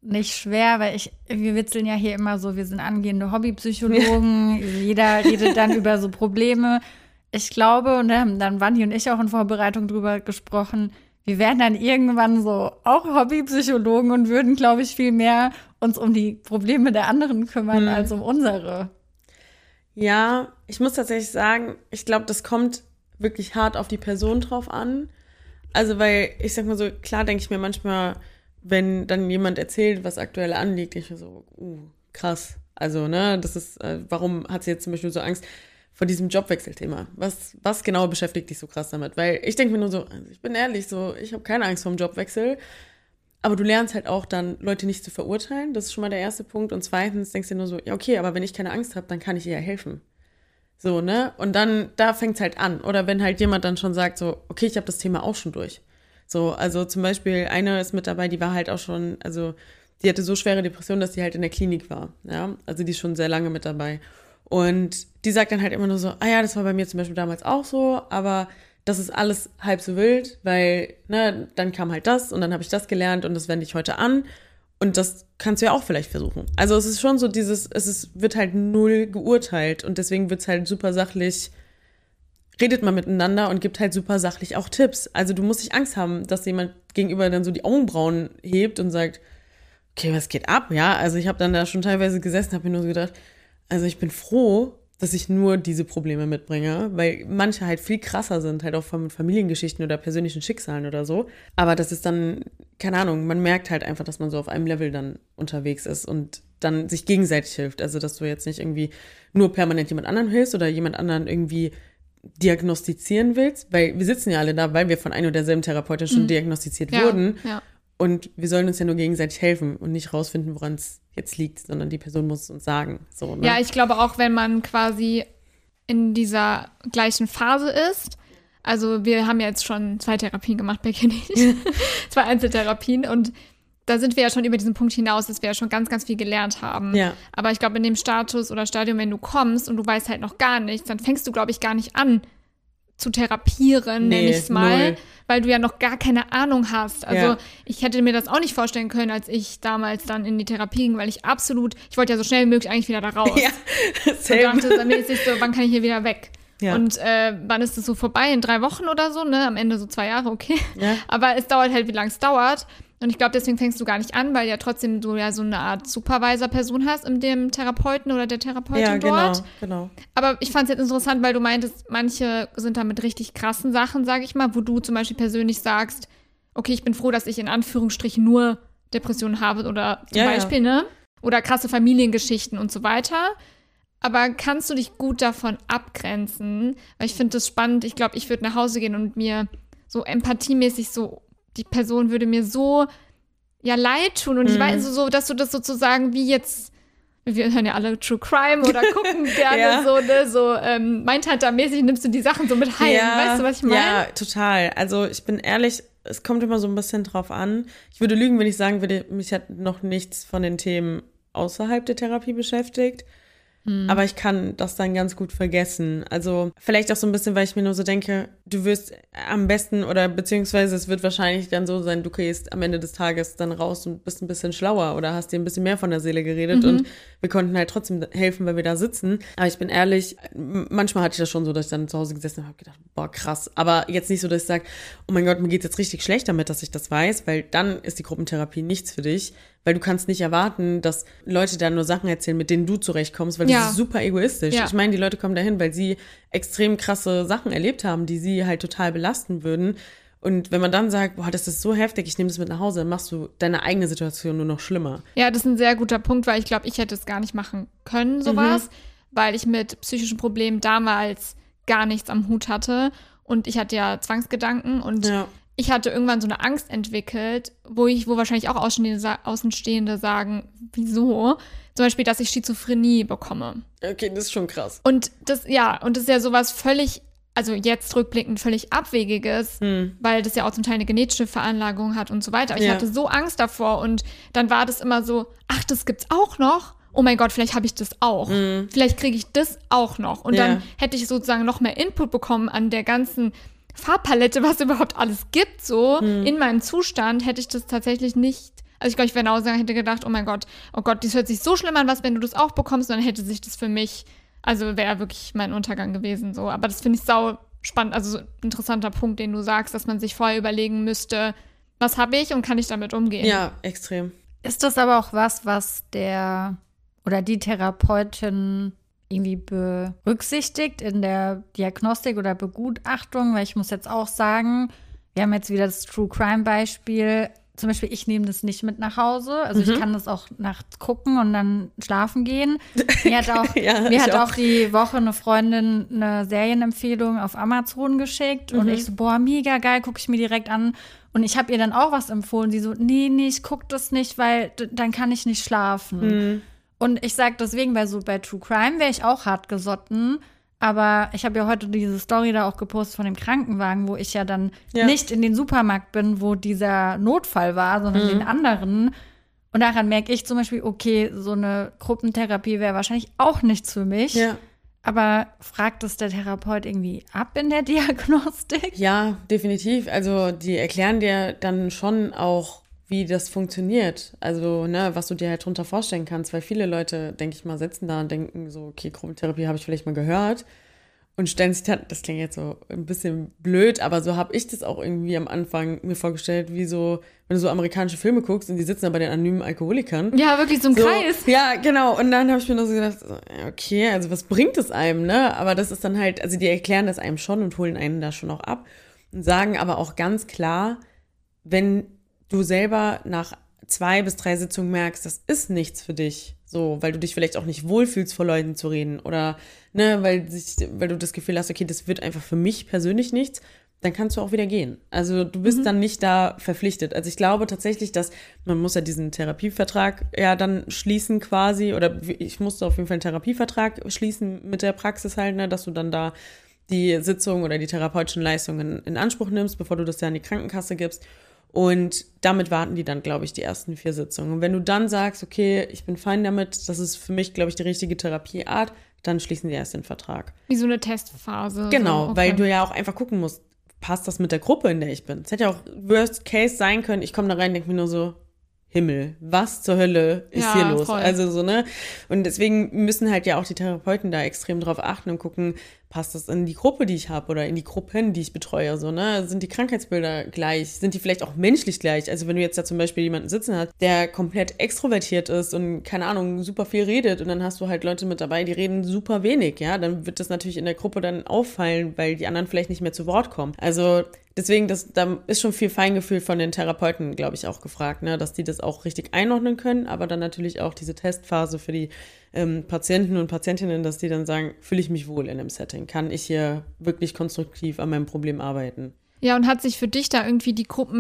nicht schwer, weil wir witzeln ja hier immer so, wir sind angehende Hobbypsychologen, jeder redet dann über so Probleme. Ich glaube, und da haben dann Vanni und ich auch in Vorbereitung drüber gesprochen, wir wären dann irgendwann so auch Hobbypsychologen und würden, glaube ich, viel mehr uns um die Probleme der anderen kümmern als um unsere. Ja, ich muss tatsächlich sagen, ich glaube, das kommt wirklich hart auf die Person drauf an. Also, weil, ich sag mal so, klar denke ich mir manchmal, wenn dann jemand erzählt, was aktuell anliegt, ich mir so, krass. Also, ne, das ist, warum hat sie jetzt zum Beispiel so Angst vor diesem Jobwechselthema? Was genau beschäftigt dich so krass damit? Weil ich denke mir nur so, also ich bin ehrlich, so, ich habe keine Angst vor dem Jobwechsel, aber du lernst halt auch dann, Leute nicht zu verurteilen, das ist schon mal der erste Punkt. Und zweitens denkst du dir nur so, ja okay, aber wenn ich keine Angst habe, dann kann ich ihr ja helfen. So, ne? Und dann, da fängt's halt an. Oder wenn halt jemand dann schon sagt so, okay, ich habe das Thema auch schon durch. So, also zum Beispiel, eine ist mit dabei, die war halt auch schon, also die hatte so schwere Depressionen, dass sie halt in der Klinik war, ja? Also die ist schon sehr lange mit dabei. Und die sagt dann halt immer nur so, ja, das war bei mir zum Beispiel damals auch so, aber das ist alles halb so wild, weil, ne, dann kam halt das und dann habe ich das gelernt und das wende ich heute an und das kannst du ja auch vielleicht versuchen. Also es ist schon so wird halt null geurteilt und deswegen wird's halt super sachlich, redet man miteinander und gibt halt super sachlich auch Tipps. Also du musst nicht Angst haben, dass jemand gegenüber dann so die Augenbrauen hebt und sagt, okay, was geht ab, ja? Also ich habe dann da schon teilweise gesessen, habe mir nur so gedacht, also ich bin froh, dass ich nur diese Probleme mitbringe, weil manche halt viel krasser sind, halt auch von Familiengeschichten oder persönlichen Schicksalen oder so. Aber das ist dann, keine Ahnung, man merkt halt einfach, dass man so auf einem Level dann unterwegs ist und dann sich gegenseitig hilft. Also dass du jetzt nicht irgendwie nur permanent jemand anderen hilfst oder jemand anderen irgendwie diagnostizieren willst, weil wir sitzen ja alle da, weil wir von einer und derselben Therapeutin schon diagnostiziert wurden. Ja. Und wir sollen uns ja nur gegenseitig helfen und nicht rausfinden, woran es jetzt liegt, sondern die Person muss es uns sagen. So, ne? Ja, ich glaube auch, wenn man quasi in dieser gleichen Phase ist, also wir haben ja jetzt schon 2 Therapien gemacht, Becky und ich, 2 Einzeltherapien und da sind wir ja schon über diesen Punkt hinaus, dass wir ja schon ganz, ganz viel gelernt haben. Ja. Aber ich glaube, in dem Status oder Stadium, wenn du kommst und du weißt halt noch gar nichts, dann fängst du, glaube ich, gar nicht an zu therapieren, nenne ich es mal, weil du ja noch gar keine Ahnung hast. Also ich hätte mir das auch nicht vorstellen können, als ich damals dann in die Therapie ging, weil ich wollte ja so schnell wie möglich eigentlich wieder da raus. Ja, und dachte dann mäßig so, wann kann ich hier wieder weg? Ja. Und wann ist das so vorbei? In 3 Wochen oder so, ne? Am Ende so 2 Jahre, okay. Ja. Aber es dauert halt, wie lange es dauert. Und ich glaube, deswegen fängst du gar nicht an, weil ja trotzdem du ja so eine Art Supervisor-Person hast in dem Therapeuten oder der Therapeutin dort. Genau. Aber ich fand es jetzt interessant, weil du meintest, manche sind da mit richtig krassen Sachen, sage ich mal, wo du zum Beispiel persönlich sagst, okay, ich bin froh, dass ich in Anführungsstrichen nur Depressionen habe oder zum Beispiel, ne? Oder krasse Familiengeschichten und so weiter. Aber kannst du dich gut davon abgrenzen? Weil ich finde das spannend. Ich glaube, ich würde nach Hause gehen und mir so empathiemäßig so, die Person würde mir so leid tun. Und ich weiß so, dass du das sozusagen wie jetzt, wir hören ja alle True Crime oder gucken gerne Mindhunter-mäßig nimmst du die Sachen so mit heim. Weißt du, was ich meine? Ja, total. Also ich bin ehrlich, es kommt immer so ein bisschen drauf an. Ich würde lügen, wenn ich sagen würde, mich hat noch nichts von den Themen außerhalb der Therapie beschäftigt. Aber ich kann das dann ganz gut vergessen. Also vielleicht auch so ein bisschen, weil ich mir nur so denke, du wirst am besten oder beziehungsweise es wird wahrscheinlich dann so sein, du gehst am Ende des Tages dann raus und bist ein bisschen schlauer oder hast dir ein bisschen mehr von der Seele geredet und wir konnten halt trotzdem helfen, weil wir da sitzen. Aber ich bin ehrlich, manchmal hatte ich das schon so, dass ich dann zu Hause gesessen habe und gedacht, boah, krass. Aber jetzt nicht so, dass ich sage, oh mein Gott, mir geht's jetzt richtig schlecht damit, dass ich das weiß, weil dann ist die Gruppentherapie nichts für dich. Weil du kannst nicht erwarten, dass Leute dann nur Sachen erzählen, mit denen du zurechtkommst, weil das ist super egoistisch. Ja. Ich meine, die Leute kommen dahin, weil sie extrem krasse Sachen erlebt haben, die sie halt total belasten würden. Und wenn man dann sagt, boah, das ist so heftig, ich nehme das mit nach Hause, dann machst du deine eigene Situation nur noch schlimmer. Ja, das ist ein sehr guter Punkt, weil ich glaube, ich hätte es gar nicht machen können, sowas, weil ich mit psychischen Problemen damals gar nichts am Hut hatte. Und ich hatte ja Zwangsgedanken und ich hatte irgendwann so eine Angst entwickelt, wo wahrscheinlich auch Außenstehende sagen, wieso? Zum Beispiel, dass ich Schizophrenie bekomme. Okay, das ist schon krass. Und das ist ja sowas völlig, also jetzt rückblickend völlig Abwegiges, weil das ja auch zum Teil eine genetische Veranlagung hat und so weiter. Aber ich hatte so Angst davor und dann war das immer so, ach, das gibt's auch noch? Oh mein Gott, vielleicht habe ich das auch. Vielleicht kriege ich das auch noch. Und dann hätte ich sozusagen noch mehr Input bekommen an der ganzen Farbpalette, was überhaupt alles gibt, so in meinem Zustand, hätte ich das tatsächlich nicht Also ich glaube, ich wäre genauso, hätte gedacht, oh Gott, das hört sich so schlimm an, was, wenn du das auch bekommst, dann hätte sich das für mich, also wäre wirklich mein Untergang gewesen, so. Aber das finde ich sau spannend, also so ein interessanter Punkt, den du sagst, dass man sich vorher überlegen müsste, was habe ich und kann ich damit umgehen? Ja, extrem. Ist das aber auch was der oder die Therapeutin irgendwie berücksichtigt in der Diagnostik oder Begutachtung? Weil ich muss jetzt auch sagen, wir haben jetzt wieder das True Crime Beispiel. Zum Beispiel, ich nehme das nicht mit nach Hause. Also ich kann das auch nachts gucken und dann schlafen gehen. Mir hat auch die Woche eine Freundin eine Serienempfehlung auf Amazon geschickt. Und ich so, boah, mega geil, gucke ich mir direkt an. Und ich habe ihr dann auch was empfohlen. Sie so, nee, ich guck das nicht, weil dann kann ich nicht schlafen. Und ich sag deswegen, weil so bei True Crime wäre ich auch hart gesotten. Aber ich habe ja heute diese Story da auch gepostet von dem Krankenwagen, wo ich ja dann nicht in den Supermarkt bin, wo dieser Notfall war, sondern den anderen. Und daran merke ich zum Beispiel, okay, so eine Gruppentherapie wäre wahrscheinlich auch nichts für mich. Ja. Aber fragt es der Therapeut irgendwie ab in der Diagnostik? Ja, definitiv. Also die erklären dir dann schon auch, wie das funktioniert. Also, ne, was du dir halt drunter vorstellen kannst. Weil viele Leute, denke ich mal, sitzen da und denken so, okay, Gruppentherapie habe ich vielleicht mal gehört. Und stellen sich dann, das klingt jetzt so ein bisschen blöd, aber so habe ich das auch irgendwie am Anfang mir vorgestellt, wie so, wenn du so amerikanische Filme guckst und die sitzen da bei den anonymen Alkoholikern. Ja, wirklich so ein Kreis. Ja, genau. Und dann habe ich mir nur so gedacht, okay, also was bringt es einem, ne? Aber das ist dann halt, also die erklären das einem schon und holen einen da schon auch ab und sagen aber auch ganz klar, wenn du selber nach 2 bis 3 Sitzungen merkst, das ist nichts für dich, so, weil du dich vielleicht auch nicht wohlfühlst, vor Leuten zu reden oder, ne, weil du das Gefühl hast, okay, das wird einfach für mich persönlich nichts, dann kannst du auch wieder gehen. Also du bist dann nicht da verpflichtet. Also ich glaube tatsächlich, dass man muss ja diesen Therapievertrag ja dann schließen quasi, oder ich musste auf jeden Fall einen Therapievertrag schließen mit der Praxis halt, ne, dass du dann da die Sitzung oder die therapeutischen Leistungen in Anspruch nimmst, bevor du das ja an die Krankenkasse gibst. Und damit warten die dann, glaube ich, die ersten 4 Sitzungen. Und wenn du dann sagst, okay, ich bin fein damit, das ist für mich, glaube ich, die richtige Therapieart, dann schließen die erst den Vertrag. Wie so eine Testphase. Genau, so, okay. Weil du ja auch einfach gucken musst, passt das mit der Gruppe, in der ich bin? Es hätte ja auch Worst Case sein können, ich komme da rein und denke mir nur so, Himmel, was zur Hölle ist hier los? Voll. Also so, ne? Und deswegen müssen halt ja auch die Therapeuten da extrem drauf achten und gucken, passt das in die Gruppe, die ich habe oder in die Gruppen, die ich betreue, so, ne? Sind die Krankheitsbilder gleich? Sind die vielleicht auch menschlich gleich? Also wenn du jetzt da zum Beispiel jemanden sitzen hast, der komplett extrovertiert ist und, keine Ahnung, super viel redet und dann hast du halt Leute mit dabei, die reden super wenig, ja? Dann wird das natürlich in der Gruppe dann auffallen, weil die anderen vielleicht nicht mehr zu Wort kommen. Also deswegen, da ist schon viel Feingefühl von den Therapeuten, glaube ich, auch gefragt, ne? Dass die das auch richtig einordnen können, aber dann natürlich auch diese Testphase für die Patienten und Patientinnen, dass die dann sagen, fühle ich mich wohl in dem Setting? Kann ich hier wirklich konstruktiv an meinem Problem arbeiten? Ja, und hat sich für dich da irgendwie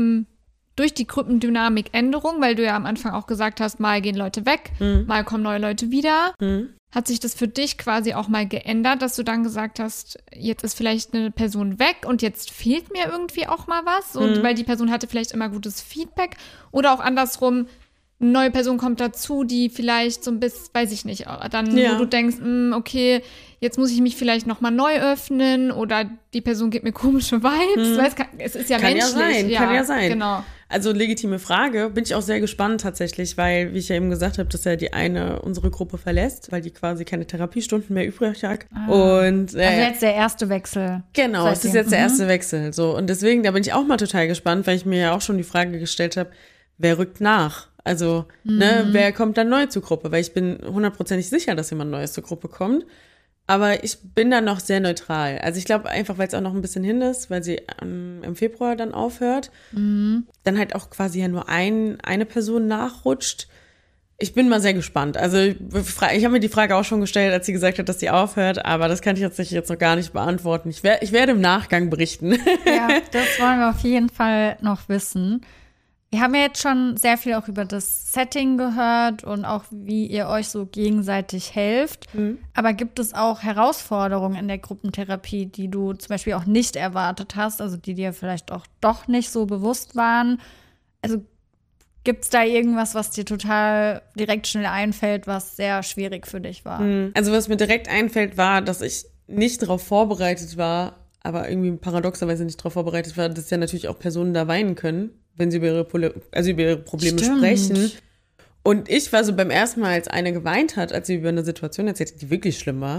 durch die Gruppendynamik Änderung, weil du ja am Anfang auch gesagt hast, mal gehen Leute weg, mal kommen neue Leute wieder. Hat sich das für dich quasi auch mal geändert, dass du dann gesagt hast, jetzt ist vielleicht eine Person weg und jetzt fehlt mir irgendwie auch mal was? Und weil die Person hatte vielleicht immer gutes Feedback oder auch andersrum, eine neue Person kommt dazu, die vielleicht so ein bisschen, weiß ich nicht, dann wo du denkst, okay, jetzt muss ich mich vielleicht nochmal neu öffnen oder die Person gibt mir komische Vibes. Es ist ja menschlich. Kann ja sein. Genau. Also legitime Frage. Bin ich auch sehr gespannt tatsächlich, weil, wie ich ja eben gesagt habe, dass ja die eine unsere Gruppe verlässt, weil die quasi keine Therapiestunden mehr übrig hat. Und, also jetzt der erste Wechsel. Genau, es ist jetzt der erste Wechsel. So. Und deswegen, da bin ich auch mal total gespannt, weil ich mir ja auch schon die Frage gestellt habe, wer rückt nach? Also, ne, wer kommt dann neu zur Gruppe? Weil ich bin 100% sicher, dass jemand Neues zur Gruppe kommt. Aber ich bin da noch sehr neutral. Also ich glaube einfach, weil es auch noch ein bisschen hin ist, weil sie im Februar dann aufhört. Dann halt auch quasi ja nur eine Person nachrutscht. Ich bin mal sehr gespannt. Also ich habe mir die Frage auch schon gestellt, als sie gesagt hat, dass sie aufhört. Aber das kann ich jetzt noch gar nicht beantworten. Ich werde im Nachgang berichten. Ja, das wollen wir auf jeden Fall noch wissen. Wir haben ja jetzt schon sehr viel auch über das Setting gehört und auch, wie ihr euch so gegenseitig helft. Aber gibt es auch Herausforderungen in der Gruppentherapie, die du zum Beispiel auch nicht erwartet hast, also die dir vielleicht auch doch nicht so bewusst waren? Also gibt es da irgendwas, was dir total direkt schnell einfällt, was sehr schwierig für dich war? Also was mir direkt einfällt, war, dass ich nicht darauf vorbereitet war, aber irgendwie paradoxerweise nicht darauf vorbereitet war, dass ja natürlich auch Personen da weinen können, wenn sie über ihre Probleme Stimmt. sprechen. Und ich war so beim ersten Mal, als eine geweint hat, als sie über eine Situation erzählt hat, die wirklich schlimm war,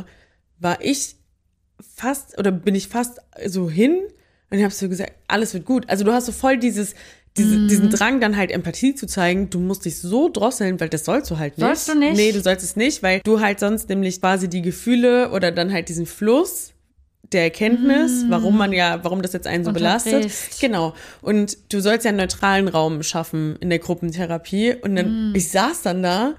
bin ich fast so hin und habe so gesagt, alles wird gut. Also du hast so voll diesen Drang, dann halt Empathie zu zeigen. Du musst dich so drosseln, weil das sollst du halt nicht. Sollst du nicht? Nee, du sollst es nicht, weil du halt sonst nämlich quasi die Gefühle oder dann halt diesen Fluss der Erkenntnis, warum das jetzt einen so belastet. Unterbrichst. Genau. Und du sollst ja einen neutralen Raum schaffen in der Gruppentherapie. Und dann, ich saß dann da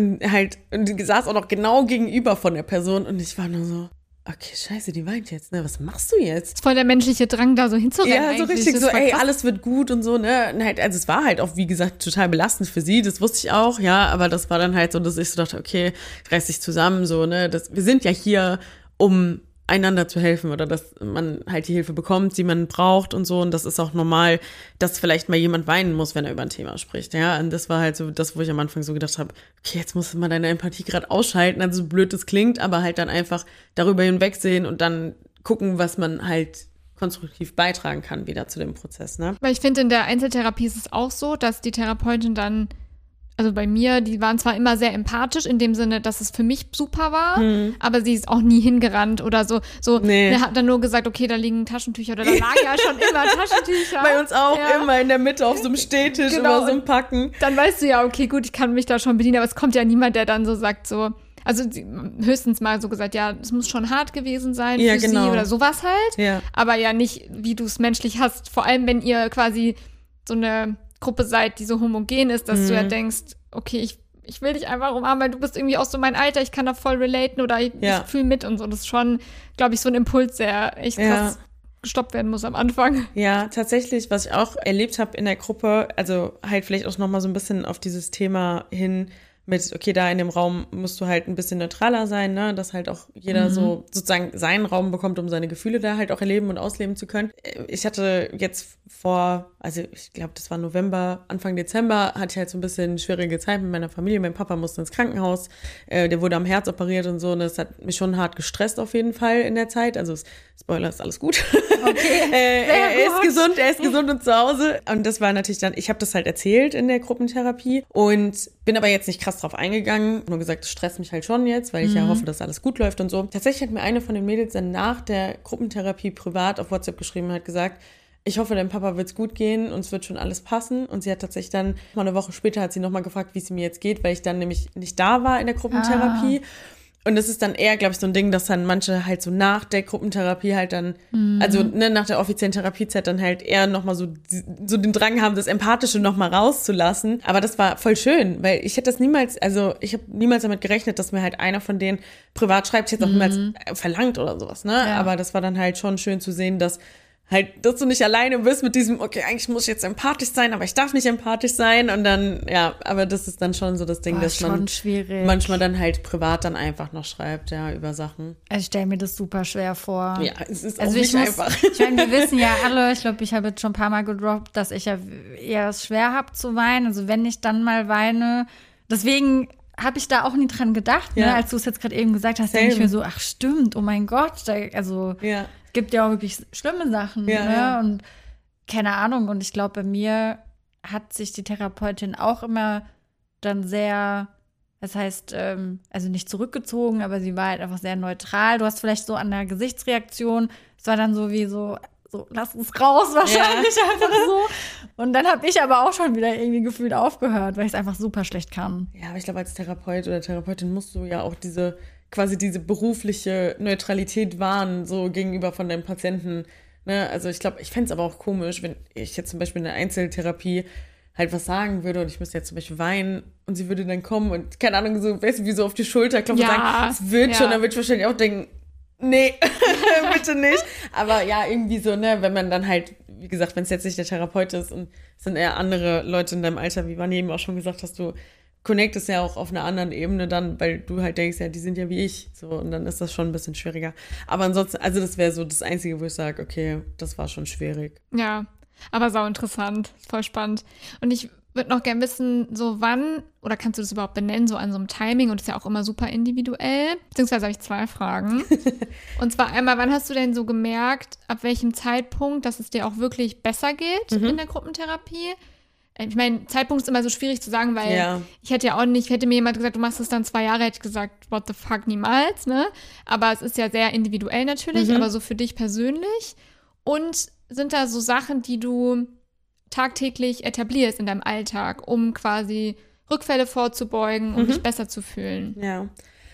und saß auch noch genau gegenüber von der Person und ich war nur so, okay, scheiße, die weint jetzt, ne? Was machst du jetzt? Ist voll der menschliche Drang, da so hinzurennen. Ja, so eigentlich. richtig Das so, ist voll ey, krass. alles wird gut und so, ne? Und halt, also es war halt auch, wie gesagt, total belastend für sie, das wusste ich auch, ja, aber das war dann halt so, dass ich so dachte, okay, reiß dich zusammen, so, ne? Wir sind ja hier, um einander zu helfen oder dass man halt die Hilfe bekommt, die man braucht und so. Und das ist auch normal, dass vielleicht mal jemand weinen muss, wenn er über ein Thema spricht. Ja, und das war halt so das, wo ich am Anfang so gedacht habe, okay, jetzt musst du mal deine Empathie gerade ausschalten, also so blöd es klingt, aber halt dann einfach darüber hinwegsehen und dann gucken, was man halt konstruktiv beitragen kann wieder zu dem Prozess, ne? Weil ich finde, in der Einzeltherapie ist es auch so, dass die Therapeutin dann, also bei mir, die waren zwar immer sehr empathisch, in dem Sinne, dass es für mich super war, aber sie ist auch nie hingerannt oder so. Nee. Der hat dann nur gesagt, okay, da liegen Taschentücher oder da lagen ja schon immer Taschentücher. Bei uns auch Ja. immer in der Mitte auf so einem Stehtisch, Genau. immer so ein Packen. Dann weißt du ja, okay, gut, ich kann mich da schon bedienen, aber es kommt ja niemand, der dann so sagt, so, also höchstens mal so gesagt, ja, es muss schon hart gewesen sein Ja, für genau. sie oder sowas halt, Ja. aber ja nicht, wie du es menschlich hast, vor allem wenn ihr quasi so eine Gruppe seid, die so homogen ist, dass du ja denkst, okay, ich will dich einfach umarmen, weil du bist irgendwie auch so mein Alter, ich kann da voll relaten oder ich fühle mit und so. Das ist schon, glaube ich, so ein Impuls, der echt krass gestoppt werden muss am Anfang. Ja, tatsächlich, was ich auch erlebt habe in der Gruppe, also halt vielleicht auch nochmal so ein bisschen auf dieses Thema hin mit, okay, da in dem Raum musst du halt ein bisschen neutraler sein, ne, dass halt auch jeder so sozusagen seinen Raum bekommt, um seine Gefühle da halt auch erleben und ausleben zu können. Ich hatte jetzt ich glaube, das war November, Anfang Dezember, hatte ich halt so ein bisschen schwierige Zeit mit meiner Familie. Mein Papa musste ins Krankenhaus, der wurde am Herz operiert und so, und das hat mich schon hart gestresst auf jeden Fall in der Zeit. Also Spoiler, ist alles gut. Okay. Er ist gesund und zu Hause. Und das war natürlich dann, ich habe das halt erzählt in der Gruppentherapie und bin aber jetzt nicht krass drauf eingegangen. Nur gesagt, es stresst mich halt schon jetzt, weil ich ja hoffe, dass alles gut läuft und so. Tatsächlich hat mir eine von den Mädels dann nach der Gruppentherapie privat auf WhatsApp geschrieben und hat gesagt, ich hoffe, deinem Papa wird's gut gehen und es wird schon alles passen. Und sie hat tatsächlich dann, mal eine Woche später hat sie nochmal gefragt, wie es mir jetzt geht, weil ich dann nämlich nicht da war in der Gruppentherapie. Und das ist dann eher, glaube ich, so ein Ding, dass dann manche halt so nach der Gruppentherapie halt dann, also ne, nach der offiziellen Therapiezeit dann halt eher nochmal so den Drang haben, das Empathische nochmal rauszulassen. Aber das war voll schön, weil ich hätte das niemals, also ich habe niemals damit gerechnet, dass mir halt einer von denen privat schreibt, ich hätte auch niemals verlangt oder sowas, ne? Ja. Aber das war dann halt schon schön zu sehen, dass du nicht alleine bist mit diesem, okay, eigentlich muss ich jetzt empathisch sein, aber ich darf nicht empathisch sein. Und dann, ja, aber das ist dann schon so das Ding, dass man schwierig. manchmal dann halt privat dann einfach noch schreibt, ja, über Sachen. Also ich stelle mir das super schwer vor. Ja, es ist auch Also nicht einfach. Ich meine, wir wissen ja alle, ich glaube, ich habe jetzt schon ein paar Mal gedroppt, dass ich ja eher es schwer habe zu weinen. Also wenn ich dann mal weine, deswegen habe ich da auch nie dran gedacht, ne? Ja. Als du es jetzt gerade eben gesagt hast, denke ich mir so, ach stimmt, oh mein Gott, Ja. es gibt ja auch wirklich schlimme Sachen, Ja, ne? ja. Und keine Ahnung, und ich glaube, bei mir hat sich die Therapeutin auch immer dann sehr, das heißt, also nicht zurückgezogen, aber sie war halt einfach sehr neutral. Du hast vielleicht so an der Gesichtsreaktion, es war dann so wie so lass uns raus wahrscheinlich einfach so. Und dann habe ich aber auch schon wieder irgendwie gefühlt aufgehört, weil ich es einfach super schlecht kann. Ja, aber ich glaube, als Therapeut oder Therapeutin musst du ja auch diese berufliche Neutralität wahren, so gegenüber von deinem Patienten. Ne? Also ich glaube, ich fände es aber auch komisch, wenn ich jetzt zum Beispiel in der Einzeltherapie halt was sagen würde und ich müsste jetzt zum Beispiel weinen und sie würde dann kommen und, keine Ahnung, so, weißt du, wie so auf die Schulter klopfen und sagen, es wird schon, dann würde ich wahrscheinlich auch denken, nee, bitte nicht. Aber ja, irgendwie so, ne, wenn man dann halt, wie gesagt, wenn es jetzt nicht der Therapeut ist und es sind eher andere Leute in deinem Alter, wie Vani eben auch schon gesagt hast, du connectest ja auch auf einer anderen Ebene dann, weil du halt denkst, ja, die sind ja wie ich, so, und dann ist das schon ein bisschen schwieriger. Aber ansonsten, also das wäre so das Einzige, wo ich sage, okay, das war schon schwierig. Ja, aber sau interessant, voll spannend. Und ich würde noch gerne wissen, so wann, oder kannst du das überhaupt benennen, so an so einem Timing, und das ist ja auch immer super individuell, beziehungsweise habe ich 2 Fragen. Und zwar einmal, wann hast du denn so gemerkt, ab welchem Zeitpunkt, dass es dir auch wirklich besser geht in der Gruppentherapie? Ich meine, Zeitpunkt ist immer so schwierig zu sagen, weil ich hätte ja auch nicht, hätte mir jemand gesagt, du machst das dann 2 Jahre, hätte ich gesagt, what the fuck, niemals, ne? Aber es ist ja sehr individuell natürlich, aber so für dich persönlich. Und sind da so Sachen, die du tagtäglich etablierst in deinem Alltag, um quasi Rückfälle vorzubeugen, um dich besser zu fühlen? Ja,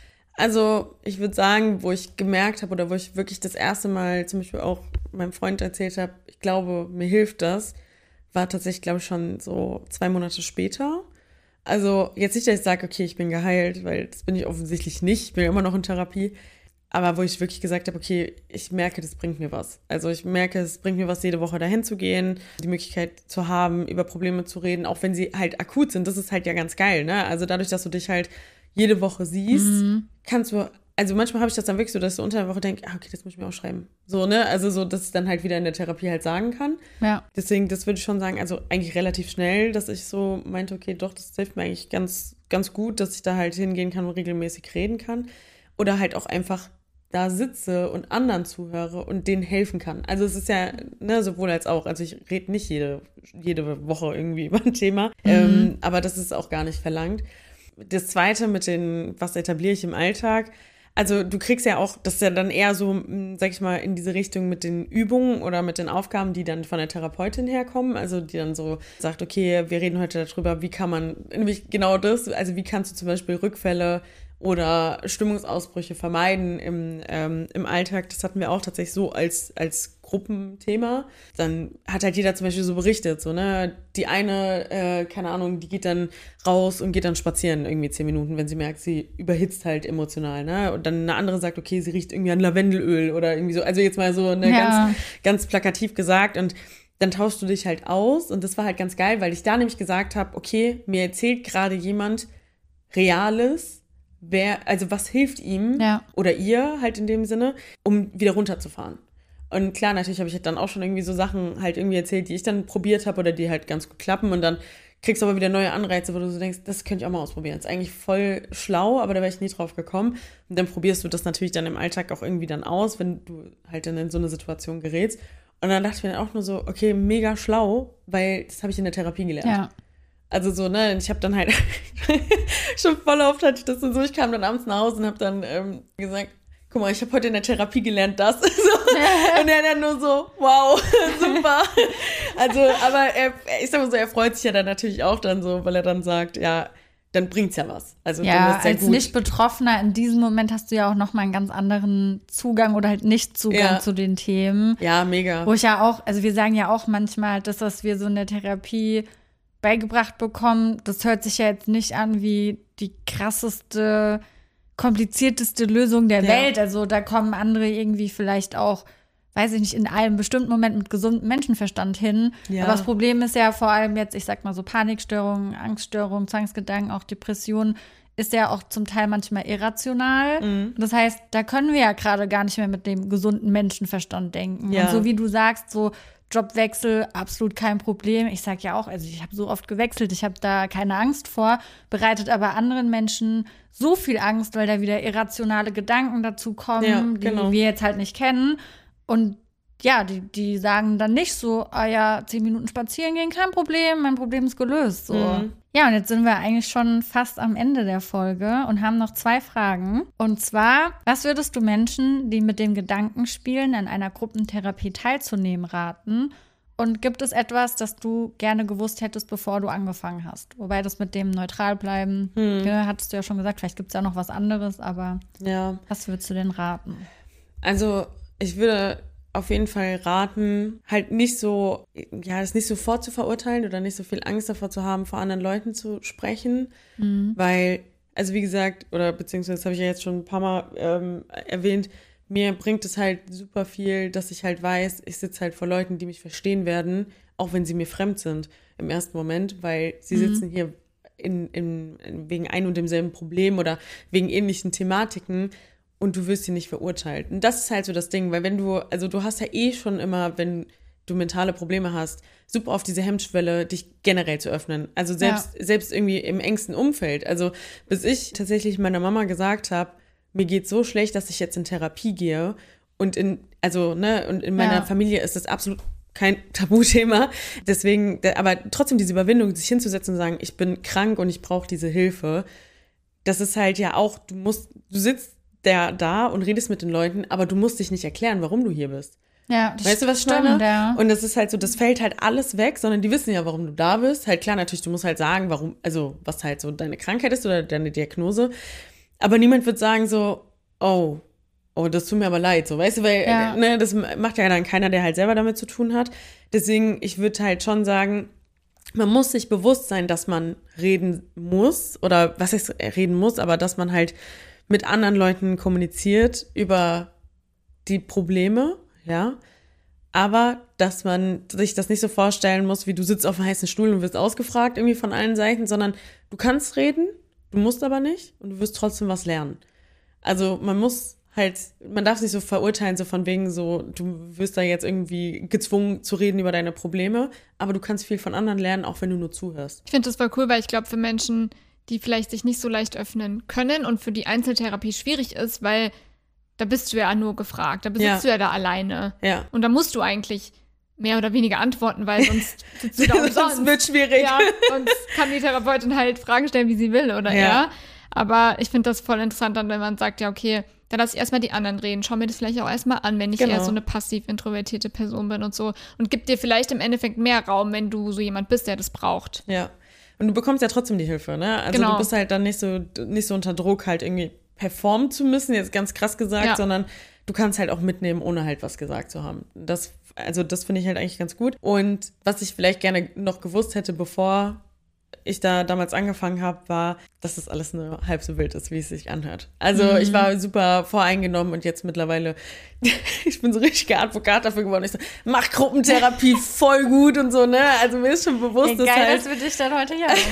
also ich würde sagen, wo ich gemerkt habe oder wo ich wirklich das erste Mal zum Beispiel auch meinem Freund erzählt habe, ich glaube, mir hilft das, war tatsächlich, glaube ich, schon so 2 Monate später. Also jetzt nicht, dass ich sage, okay, ich bin geheilt, weil das bin ich offensichtlich nicht, ich bin ja immer noch in Therapie. Aber wo ich wirklich gesagt habe, okay, ich merke, das bringt mir was. Also ich merke, es bringt mir was, jede Woche dahin zu gehen, die Möglichkeit zu haben, über Probleme zu reden, auch wenn sie halt akut sind. Das ist halt ja ganz geil, ne? Also dadurch, dass du dich halt jede Woche siehst, kannst du, also manchmal habe ich das dann wirklich so, dass ich so unter der Woche denke, okay, das muss ich mir auch schreiben. So, ne? Also so, dass ich dann halt wieder in der Therapie halt sagen kann. Ja. Deswegen, das würde ich schon sagen, also eigentlich relativ schnell, dass ich so meinte, okay, doch, das hilft mir eigentlich ganz, ganz gut, dass ich da halt hingehen kann und regelmäßig reden kann. Oder halt auch einfach da sitze und anderen zuhöre und denen helfen kann. Also es ist ja, ne, sowohl als auch. Also ich rede nicht jede Woche irgendwie über ein Thema, aber das ist auch gar nicht verlangt. Das Zweite mit den, was etabliere ich im Alltag? Also du kriegst ja auch, das ist ja dann eher so, sag ich mal, in diese Richtung mit den Übungen oder mit den Aufgaben, die dann von der Therapeutin herkommen. Also die dann so sagt, okay, wir reden heute darüber, wie kann man, nämlich genau das, also wie kannst du zum Beispiel Rückfälle oder Stimmungsausbrüche vermeiden im Alltag. Das hatten wir auch tatsächlich so als Gruppenthema. Dann hat halt jeder zum Beispiel so berichtet, so, ne, die eine, keine Ahnung, die geht dann raus und geht dann spazieren irgendwie 10 Minuten, wenn sie merkt, sie überhitzt halt emotional, ne, und dann eine andere sagt, okay, sie riecht irgendwie an Lavendelöl oder irgendwie so, also jetzt mal so, ne, ganz, ganz plakativ gesagt, und dann tauschst du dich halt aus, und das war halt ganz geil, weil ich da nämlich gesagt habe, okay, mir erzählt gerade jemand Reales, also was hilft ihm oder ihr halt in dem Sinne, um wieder runterzufahren. Und klar, natürlich habe ich dann auch schon irgendwie so Sachen halt irgendwie erzählt, die ich dann probiert habe oder die halt ganz gut klappen, und dann kriegst du aber wieder neue Anreize, wo du so denkst, das könnte ich auch mal ausprobieren. Das ist eigentlich voll schlau, aber da wäre ich nie drauf gekommen. Und dann probierst du das natürlich dann im Alltag auch irgendwie dann aus, wenn du halt dann in so eine Situation gerätst. Und dann dachte ich mir dann auch nur so, okay, mega schlau, weil das habe ich in der Therapie gelernt. Ja. Also so, ne, ich habe dann halt schon voll oft hatte ich das und so, ich kam dann abends nach Hause und habe dann gesagt, guck mal, ich habe heute in der Therapie gelernt, das. So. Und er dann nur so, wow, super. Also, aber ich sag mal so, er freut sich ja dann natürlich auch dann so, weil er dann sagt, ja, dann bringt's ja was. Also ja, dann ist ja als gut. Nicht-Betroffener in diesem Moment hast du ja auch nochmal einen ganz anderen Zugang oder halt Nicht-Zugang zu den Themen. Ja, mega. Wo ich ja auch, also wir sagen ja auch manchmal, dass was wir so in der Therapie beigebracht bekommen, das hört sich ja jetzt nicht an wie die krasseste, komplizierteste Lösung der Welt. Also da kommen andere irgendwie vielleicht auch, weiß ich nicht, in einem bestimmten Moment mit gesundem Menschenverstand hin. Ja. Aber das Problem ist ja vor allem jetzt, ich sag mal so Panikstörungen, Angststörungen, Zwangsgedanken, auch Depressionen, ist ja auch zum Teil manchmal irrational. Mhm. Das heißt, da können wir ja gerade gar nicht mehr mit dem gesunden Menschenverstand denken. Ja. Und so wie du sagst, so Jobwechsel, absolut kein Problem. Ich sag ja auch, also ich habe so oft gewechselt, ich habe da keine Angst vor, bereitet aber anderen Menschen so viel Angst, weil da wieder irrationale Gedanken dazu kommen, die wir jetzt halt nicht kennen. Und ja, die sagen dann nicht so, 10 Minuten spazieren gehen, kein Problem, mein Problem ist gelöst. So. Mhm. Ja, und jetzt sind wir eigentlich schon fast am Ende der Folge und haben noch 2 Fragen. Und zwar, was würdest du Menschen, die mit dem Gedanken spielen, an einer Gruppentherapie teilzunehmen, raten? Und gibt es etwas, das du gerne gewusst hättest, bevor du angefangen hast? Wobei das mit dem neutral bleiben, hattest du ja schon gesagt, vielleicht gibt es ja noch was anderes, aber was würdest du denn raten? Also, ich würde auf jeden Fall raten, halt nicht so, das nicht sofort zu verurteilen oder nicht so viel Angst davor zu haben, vor anderen Leuten zu sprechen, weil, also wie gesagt, oder beziehungsweise das habe ich ja jetzt schon ein paar Mal erwähnt, mir bringt es halt super viel, dass ich halt weiß, ich sitze halt vor Leuten, die mich verstehen werden, auch wenn sie mir fremd sind im ersten Moment, weil sie sitzen hier wegen ein und demselben Problem oder wegen ähnlichen Thematiken, und du wirst sie nicht verurteilt. Und das ist halt so das Ding, weil wenn du hast ja schon immer, wenn du mentale Probleme hast, super auf diese Hemmschwelle, dich generell zu öffnen. Also selbst irgendwie im engsten Umfeld. Also bis ich tatsächlich meiner Mama gesagt habe, mir geht's so schlecht, dass ich jetzt in Therapie gehe und in meiner Familie ist das absolut kein Tabuthema. Deswegen, aber trotzdem diese Überwindung, sich hinzusetzen und sagen, ich bin krank und ich brauche diese Hilfe, das ist halt ja auch, du sitzt da und redest mit den Leuten, aber du musst dich nicht erklären, warum du hier bist. Ja, das weißt du, was ich meine? Ja. Und das ist halt so, das fällt halt alles weg, sondern die wissen ja, warum du da bist. Halt klar, natürlich, du musst halt sagen, warum, also was halt so deine Krankheit ist oder deine Diagnose. Aber niemand wird sagen so, oh, das tut mir aber leid, so, weißt du, weil das macht ja dann keiner, der halt selber damit zu tun hat. Deswegen, ich würde halt schon sagen, man muss sich bewusst sein, dass man reden muss oder was heißt reden muss, aber dass man halt mit anderen Leuten kommuniziert über die Probleme, ja, aber dass man sich das nicht so vorstellen muss, wie du sitzt auf einem heißen Stuhl und wirst ausgefragt irgendwie von allen Seiten, sondern du kannst reden, du musst aber nicht und du wirst trotzdem was lernen. Also man darf sich so verurteilen, so von wegen so, du wirst da jetzt irgendwie gezwungen zu reden über deine Probleme, aber du kannst viel von anderen lernen, auch wenn du nur zuhörst. Ich finde das voll cool, weil ich glaube, für Menschen, die vielleicht sich nicht so leicht öffnen können und für die Einzeltherapie schwierig ist, weil da bist du ja nur gefragt, da sitzt du ja da alleine. Ja. Und da musst du eigentlich mehr oder weniger antworten, weil sonst sitzt du da umsonst. Sonst wird schwierig. Ja, sonst kann die Therapeutin halt Fragen stellen, wie sie will oder er. Aber ich finde das voll interessant dann, wenn man sagt, ja okay, dann lass ich erstmal die anderen reden, schau mir das vielleicht auch erstmal an, wenn ich eher so eine passiv introvertierte Person bin und so. Und gib dir vielleicht im Endeffekt mehr Raum, wenn du so jemand bist, der das braucht. Ja. Und du bekommst ja trotzdem die Hilfe, ne? Also du bist halt dann nicht so unter Druck, halt irgendwie performen zu müssen, jetzt ganz krass gesagt, sondern du kannst halt auch mitnehmen, ohne halt was gesagt zu haben. Das finde ich halt eigentlich ganz gut. Und was ich vielleicht gerne noch gewusst hätte, bevor ich da damals angefangen habe, war, dass das alles nur halb so wild ist, wie es sich anhört. Also ich war super voreingenommen und jetzt mittlerweile, ich bin so richtiger Advokat dafür geworden. Ich so, mach Gruppentherapie voll gut und so, ne? Also mir ist schon bewusst, dass geil, dass wir dich dann heute hier haben.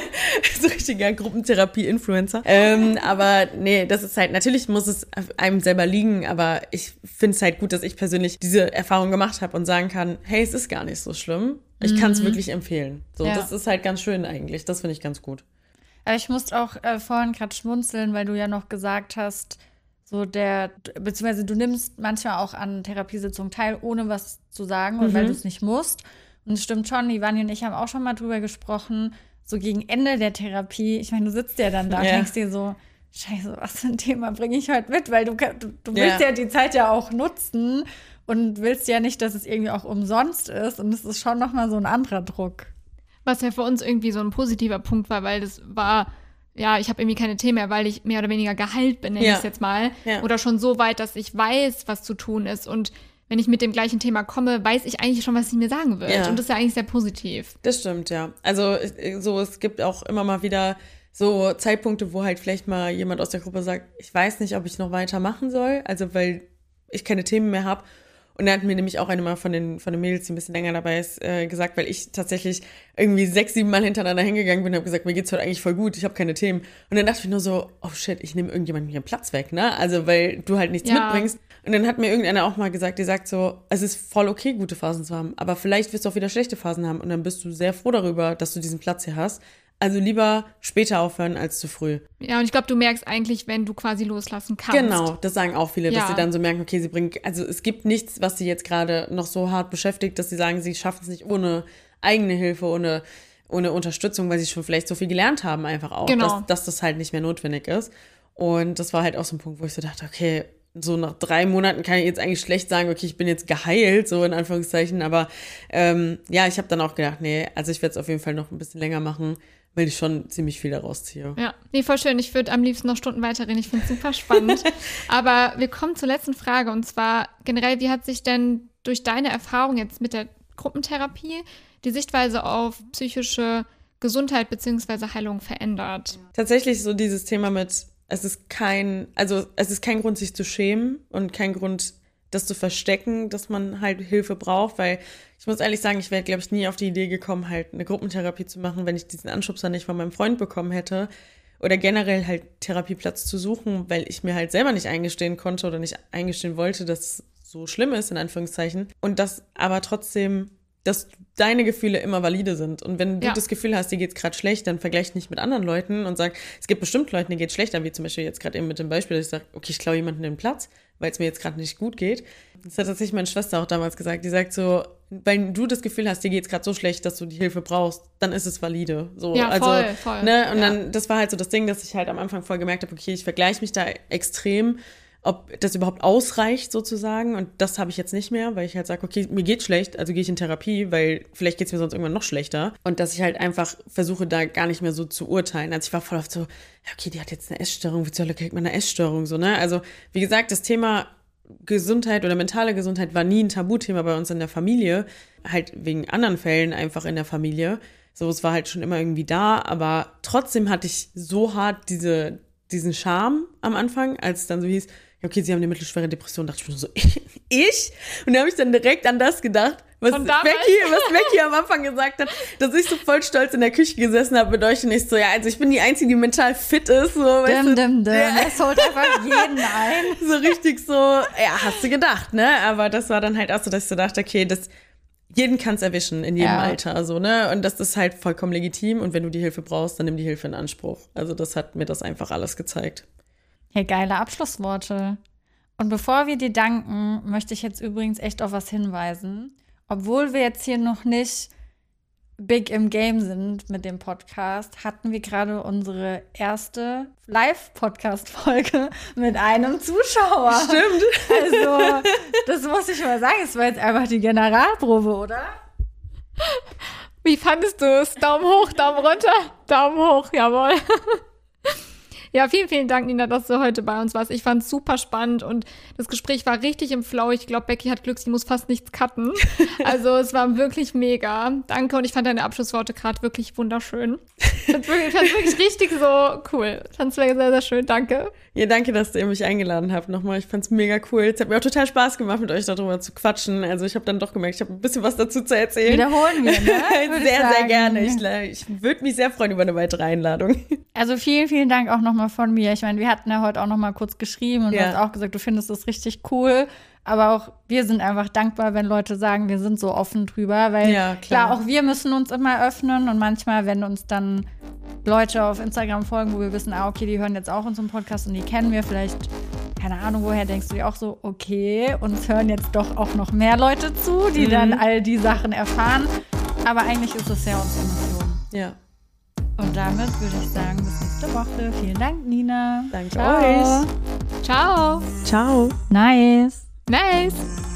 So richtiger Gruppentherapie-Influencer. Aber nee, das ist halt, natürlich muss es einem selber liegen, aber ich finde es halt gut, dass ich persönlich diese Erfahrung gemacht habe und sagen kann, hey, es ist gar nicht so schlimm. Ich kann es wirklich empfehlen. So, das ist halt ganz schön eigentlich. Das finde ich ganz gut. Aber ich musste auch vorhin gerade schmunzeln, weil du ja noch gesagt hast, beziehungsweise du nimmst manchmal auch an Therapiesitzungen teil, ohne was zu sagen, und weil du es nicht musst. Und es stimmt schon, Ivani und ich haben auch schon mal drüber gesprochen, so gegen Ende der Therapie. Ich meine, du sitzt ja dann da und denkst dir so, Scheiße, was für ein Thema bringe ich heute mit? Weil du willst ja die Zeit ja auch nutzen und willst ja nicht, dass es irgendwie auch umsonst ist. Und es ist schon nochmal so ein anderer Druck. Was ja für uns irgendwie so ein positiver Punkt war, weil das war, ja, ich habe irgendwie keine Themen mehr, weil ich mehr oder weniger geheilt bin, nenne ich es jetzt mal. Ja. Oder schon so weit, dass ich weiß, was zu tun ist. Und wenn ich mit dem gleichen Thema komme, weiß ich eigentlich schon, was sie mir sagen wird. Ja. Und das ist ja eigentlich sehr positiv. Das stimmt, ja. Also es gibt auch immer mal wieder so Zeitpunkte, wo halt vielleicht mal jemand aus der Gruppe sagt, ich weiß nicht, ob ich noch weitermachen soll, also weil ich keine Themen mehr habe. Und dann hat mir nämlich auch eine mal von den Mädels, die ein bisschen länger dabei ist, gesagt, weil ich tatsächlich irgendwie 6, 7 Mal hintereinander hingegangen bin und habe gesagt, mir geht's heute eigentlich voll gut, ich habe keine Themen. Und dann dachte ich nur so, oh shit, ich nehme irgendjemandem hier Platz weg, ne? Also weil du halt nichts mitbringst. Und dann hat mir irgendeiner auch mal gesagt, die sagt so, es ist voll okay, gute Phasen zu haben, aber vielleicht wirst du auch wieder schlechte Phasen haben. Und dann bist du sehr froh darüber, dass du diesen Platz hier hast. Also lieber später aufhören als zu früh. Ja, und ich glaube, du merkst eigentlich, wenn du quasi loslassen kannst. Genau, das sagen auch viele, dass sie dann so merken, okay, also es gibt nichts, was sie jetzt gerade noch so hart beschäftigt, dass sie sagen, sie schaffen es nicht ohne eigene Hilfe, ohne Unterstützung, weil sie schon vielleicht so viel gelernt haben einfach auch, dass das halt nicht mehr notwendig ist. Und das war halt auch so ein Punkt, wo ich so dachte, okay, so nach 3 Monaten kann ich jetzt eigentlich schlecht sagen, okay, ich bin jetzt geheilt, so in Anführungszeichen. Aber ja, ich habe dann auch gedacht, nee, also ich werde es auf jeden Fall noch ein bisschen länger machen, weil ich schon ziemlich viel daraus ziehe. Ja, nee, voll schön. Ich würde am liebsten noch Stunden weiterreden. Ich finde es super spannend. Aber wir kommen zur letzten Frage. Und zwar generell, wie hat sich denn durch deine Erfahrung jetzt mit der Gruppentherapie die Sichtweise auf psychische Gesundheit bzw. Heilung verändert? Tatsächlich so dieses Thema mit, es ist kein Grund, sich zu schämen und kein Grund, das zu verstecken, dass man halt Hilfe braucht, weil ich muss ehrlich sagen, ich wäre, glaube ich, nie auf die Idee gekommen, halt eine Gruppentherapie zu machen, wenn ich diesen Anschubser nicht von meinem Freund bekommen hätte oder generell halt Therapieplatz zu suchen, weil ich mir halt selber nicht eingestehen konnte oder nicht eingestehen wollte, dass es so schlimm ist, in Anführungszeichen. Und dass aber trotzdem, dass deine Gefühle immer valide sind. Und wenn du das Gefühl hast, dir geht's gerade schlecht, dann vergleich nicht mit anderen Leuten und sag, es gibt bestimmt Leuten, denen geht's schlechter, wie zum Beispiel jetzt gerade eben mit dem Beispiel, dass ich sage, okay, ich klaue jemanden den Platz, weil es mir jetzt gerade nicht gut geht. Das hat tatsächlich meine Schwester auch damals gesagt. Die sagt so, wenn du das Gefühl hast, dir geht's gerade so schlecht, dass du die Hilfe brauchst, dann ist es valide. So, ja, also, voll. Ne? Und dann, das war halt so das Ding, dass ich halt am Anfang voll gemerkt habe, okay, ich vergleiche mich da extrem, ob das überhaupt ausreicht sozusagen. Und das habe ich jetzt nicht mehr, weil ich halt sage, okay, mir geht's schlecht, also gehe ich in Therapie, weil vielleicht geht's mir sonst irgendwann noch schlechter. Und dass ich halt einfach versuche, da gar nicht mehr so zu urteilen. Also ich war voll oft so, ja, okay, die hat jetzt eine Essstörung, wie zur Hölle kriegt man eine Essstörung? So, ne? Also wie gesagt, das Thema Gesundheit oder mentale Gesundheit war nie ein Tabuthema bei uns in der Familie, halt wegen anderen Fällen einfach in der Familie. So, es war halt schon immer irgendwie da, aber trotzdem hatte ich so hart diesen Charme am Anfang, als es dann so hieß, ja, okay, sie haben eine mittelschwere Depression, dachte ich mir so, ich? Und da habe ich dann direkt an das gedacht, was Becky am Anfang gesagt hat, dass ich so voll stolz in der Küche gesessen habe mit euch und ich so, ja, also ich bin die Einzige, die mental fit ist. So, Es holt einfach jeden ein. So richtig so, ja, hast du gedacht, ne? Aber das war dann halt auch so, dass ich so dachte, okay, jeden kann es erwischen in jedem Alter, so, ne? Und das ist halt vollkommen legitim und wenn du die Hilfe brauchst, dann nimm die Hilfe in Anspruch. Also das hat mir das einfach alles gezeigt. Hey, geile Abschlussworte. Und bevor wir dir danken, möchte ich jetzt übrigens echt auf was hinweisen. Obwohl wir jetzt hier noch nicht big im Game sind mit dem Podcast, hatten wir gerade unsere erste Live-Podcast-Folge mit einem Zuschauer. Stimmt. Also, das muss ich mal sagen, es war jetzt einfach die Generalprobe, oder? Wie fandest du es? Daumen hoch, Daumen runter? Daumen hoch, jawohl. Ja, vielen, vielen Dank, Nina, dass du heute bei uns warst. Ich fand es super spannend und das Gespräch war richtig im Flow. Ich glaube, Becky hat Glück, sie muss fast nichts cutten. Also es war wirklich mega. Danke und ich fand deine Abschlussworte gerade wirklich wunderschön. Ich fand wirklich richtig so cool. Ich fand es sehr, sehr schön. Danke. Ja, danke, dass ihr mich eingeladen habt nochmal. Ich fand's mega cool. Es hat mir auch total Spaß gemacht, mit euch darüber zu quatschen. Also ich habe dann doch gemerkt, ich habe ein bisschen was dazu zu erzählen. Wiederholen wir, ne? Sehr gerne. Ich würde mich sehr freuen über eine weitere Einladung. Also vielen, vielen Dank auch nochmal von mir. Ich meine, wir hatten ja heute auch nochmal kurz geschrieben und du hast auch gesagt, du findest das richtig cool. Aber auch wir sind einfach dankbar, wenn Leute sagen, wir sind so offen drüber. Weil klar, auch wir müssen uns immer öffnen und manchmal, wenn uns dann Leute auf Instagram folgen, wo wir wissen, okay, die hören jetzt auch unseren Podcast und die kennen wir vielleicht, keine Ahnung, woher denkst du dir auch so, okay, uns hören jetzt doch auch noch mehr Leute zu, die dann all die Sachen erfahren. Aber eigentlich ist es ja unsere Mission. Ja. Und damit würde ich sagen, bis nächste Woche. Vielen Dank, Nina. Danke euch. Ciao. Ciao. Nice. Nice.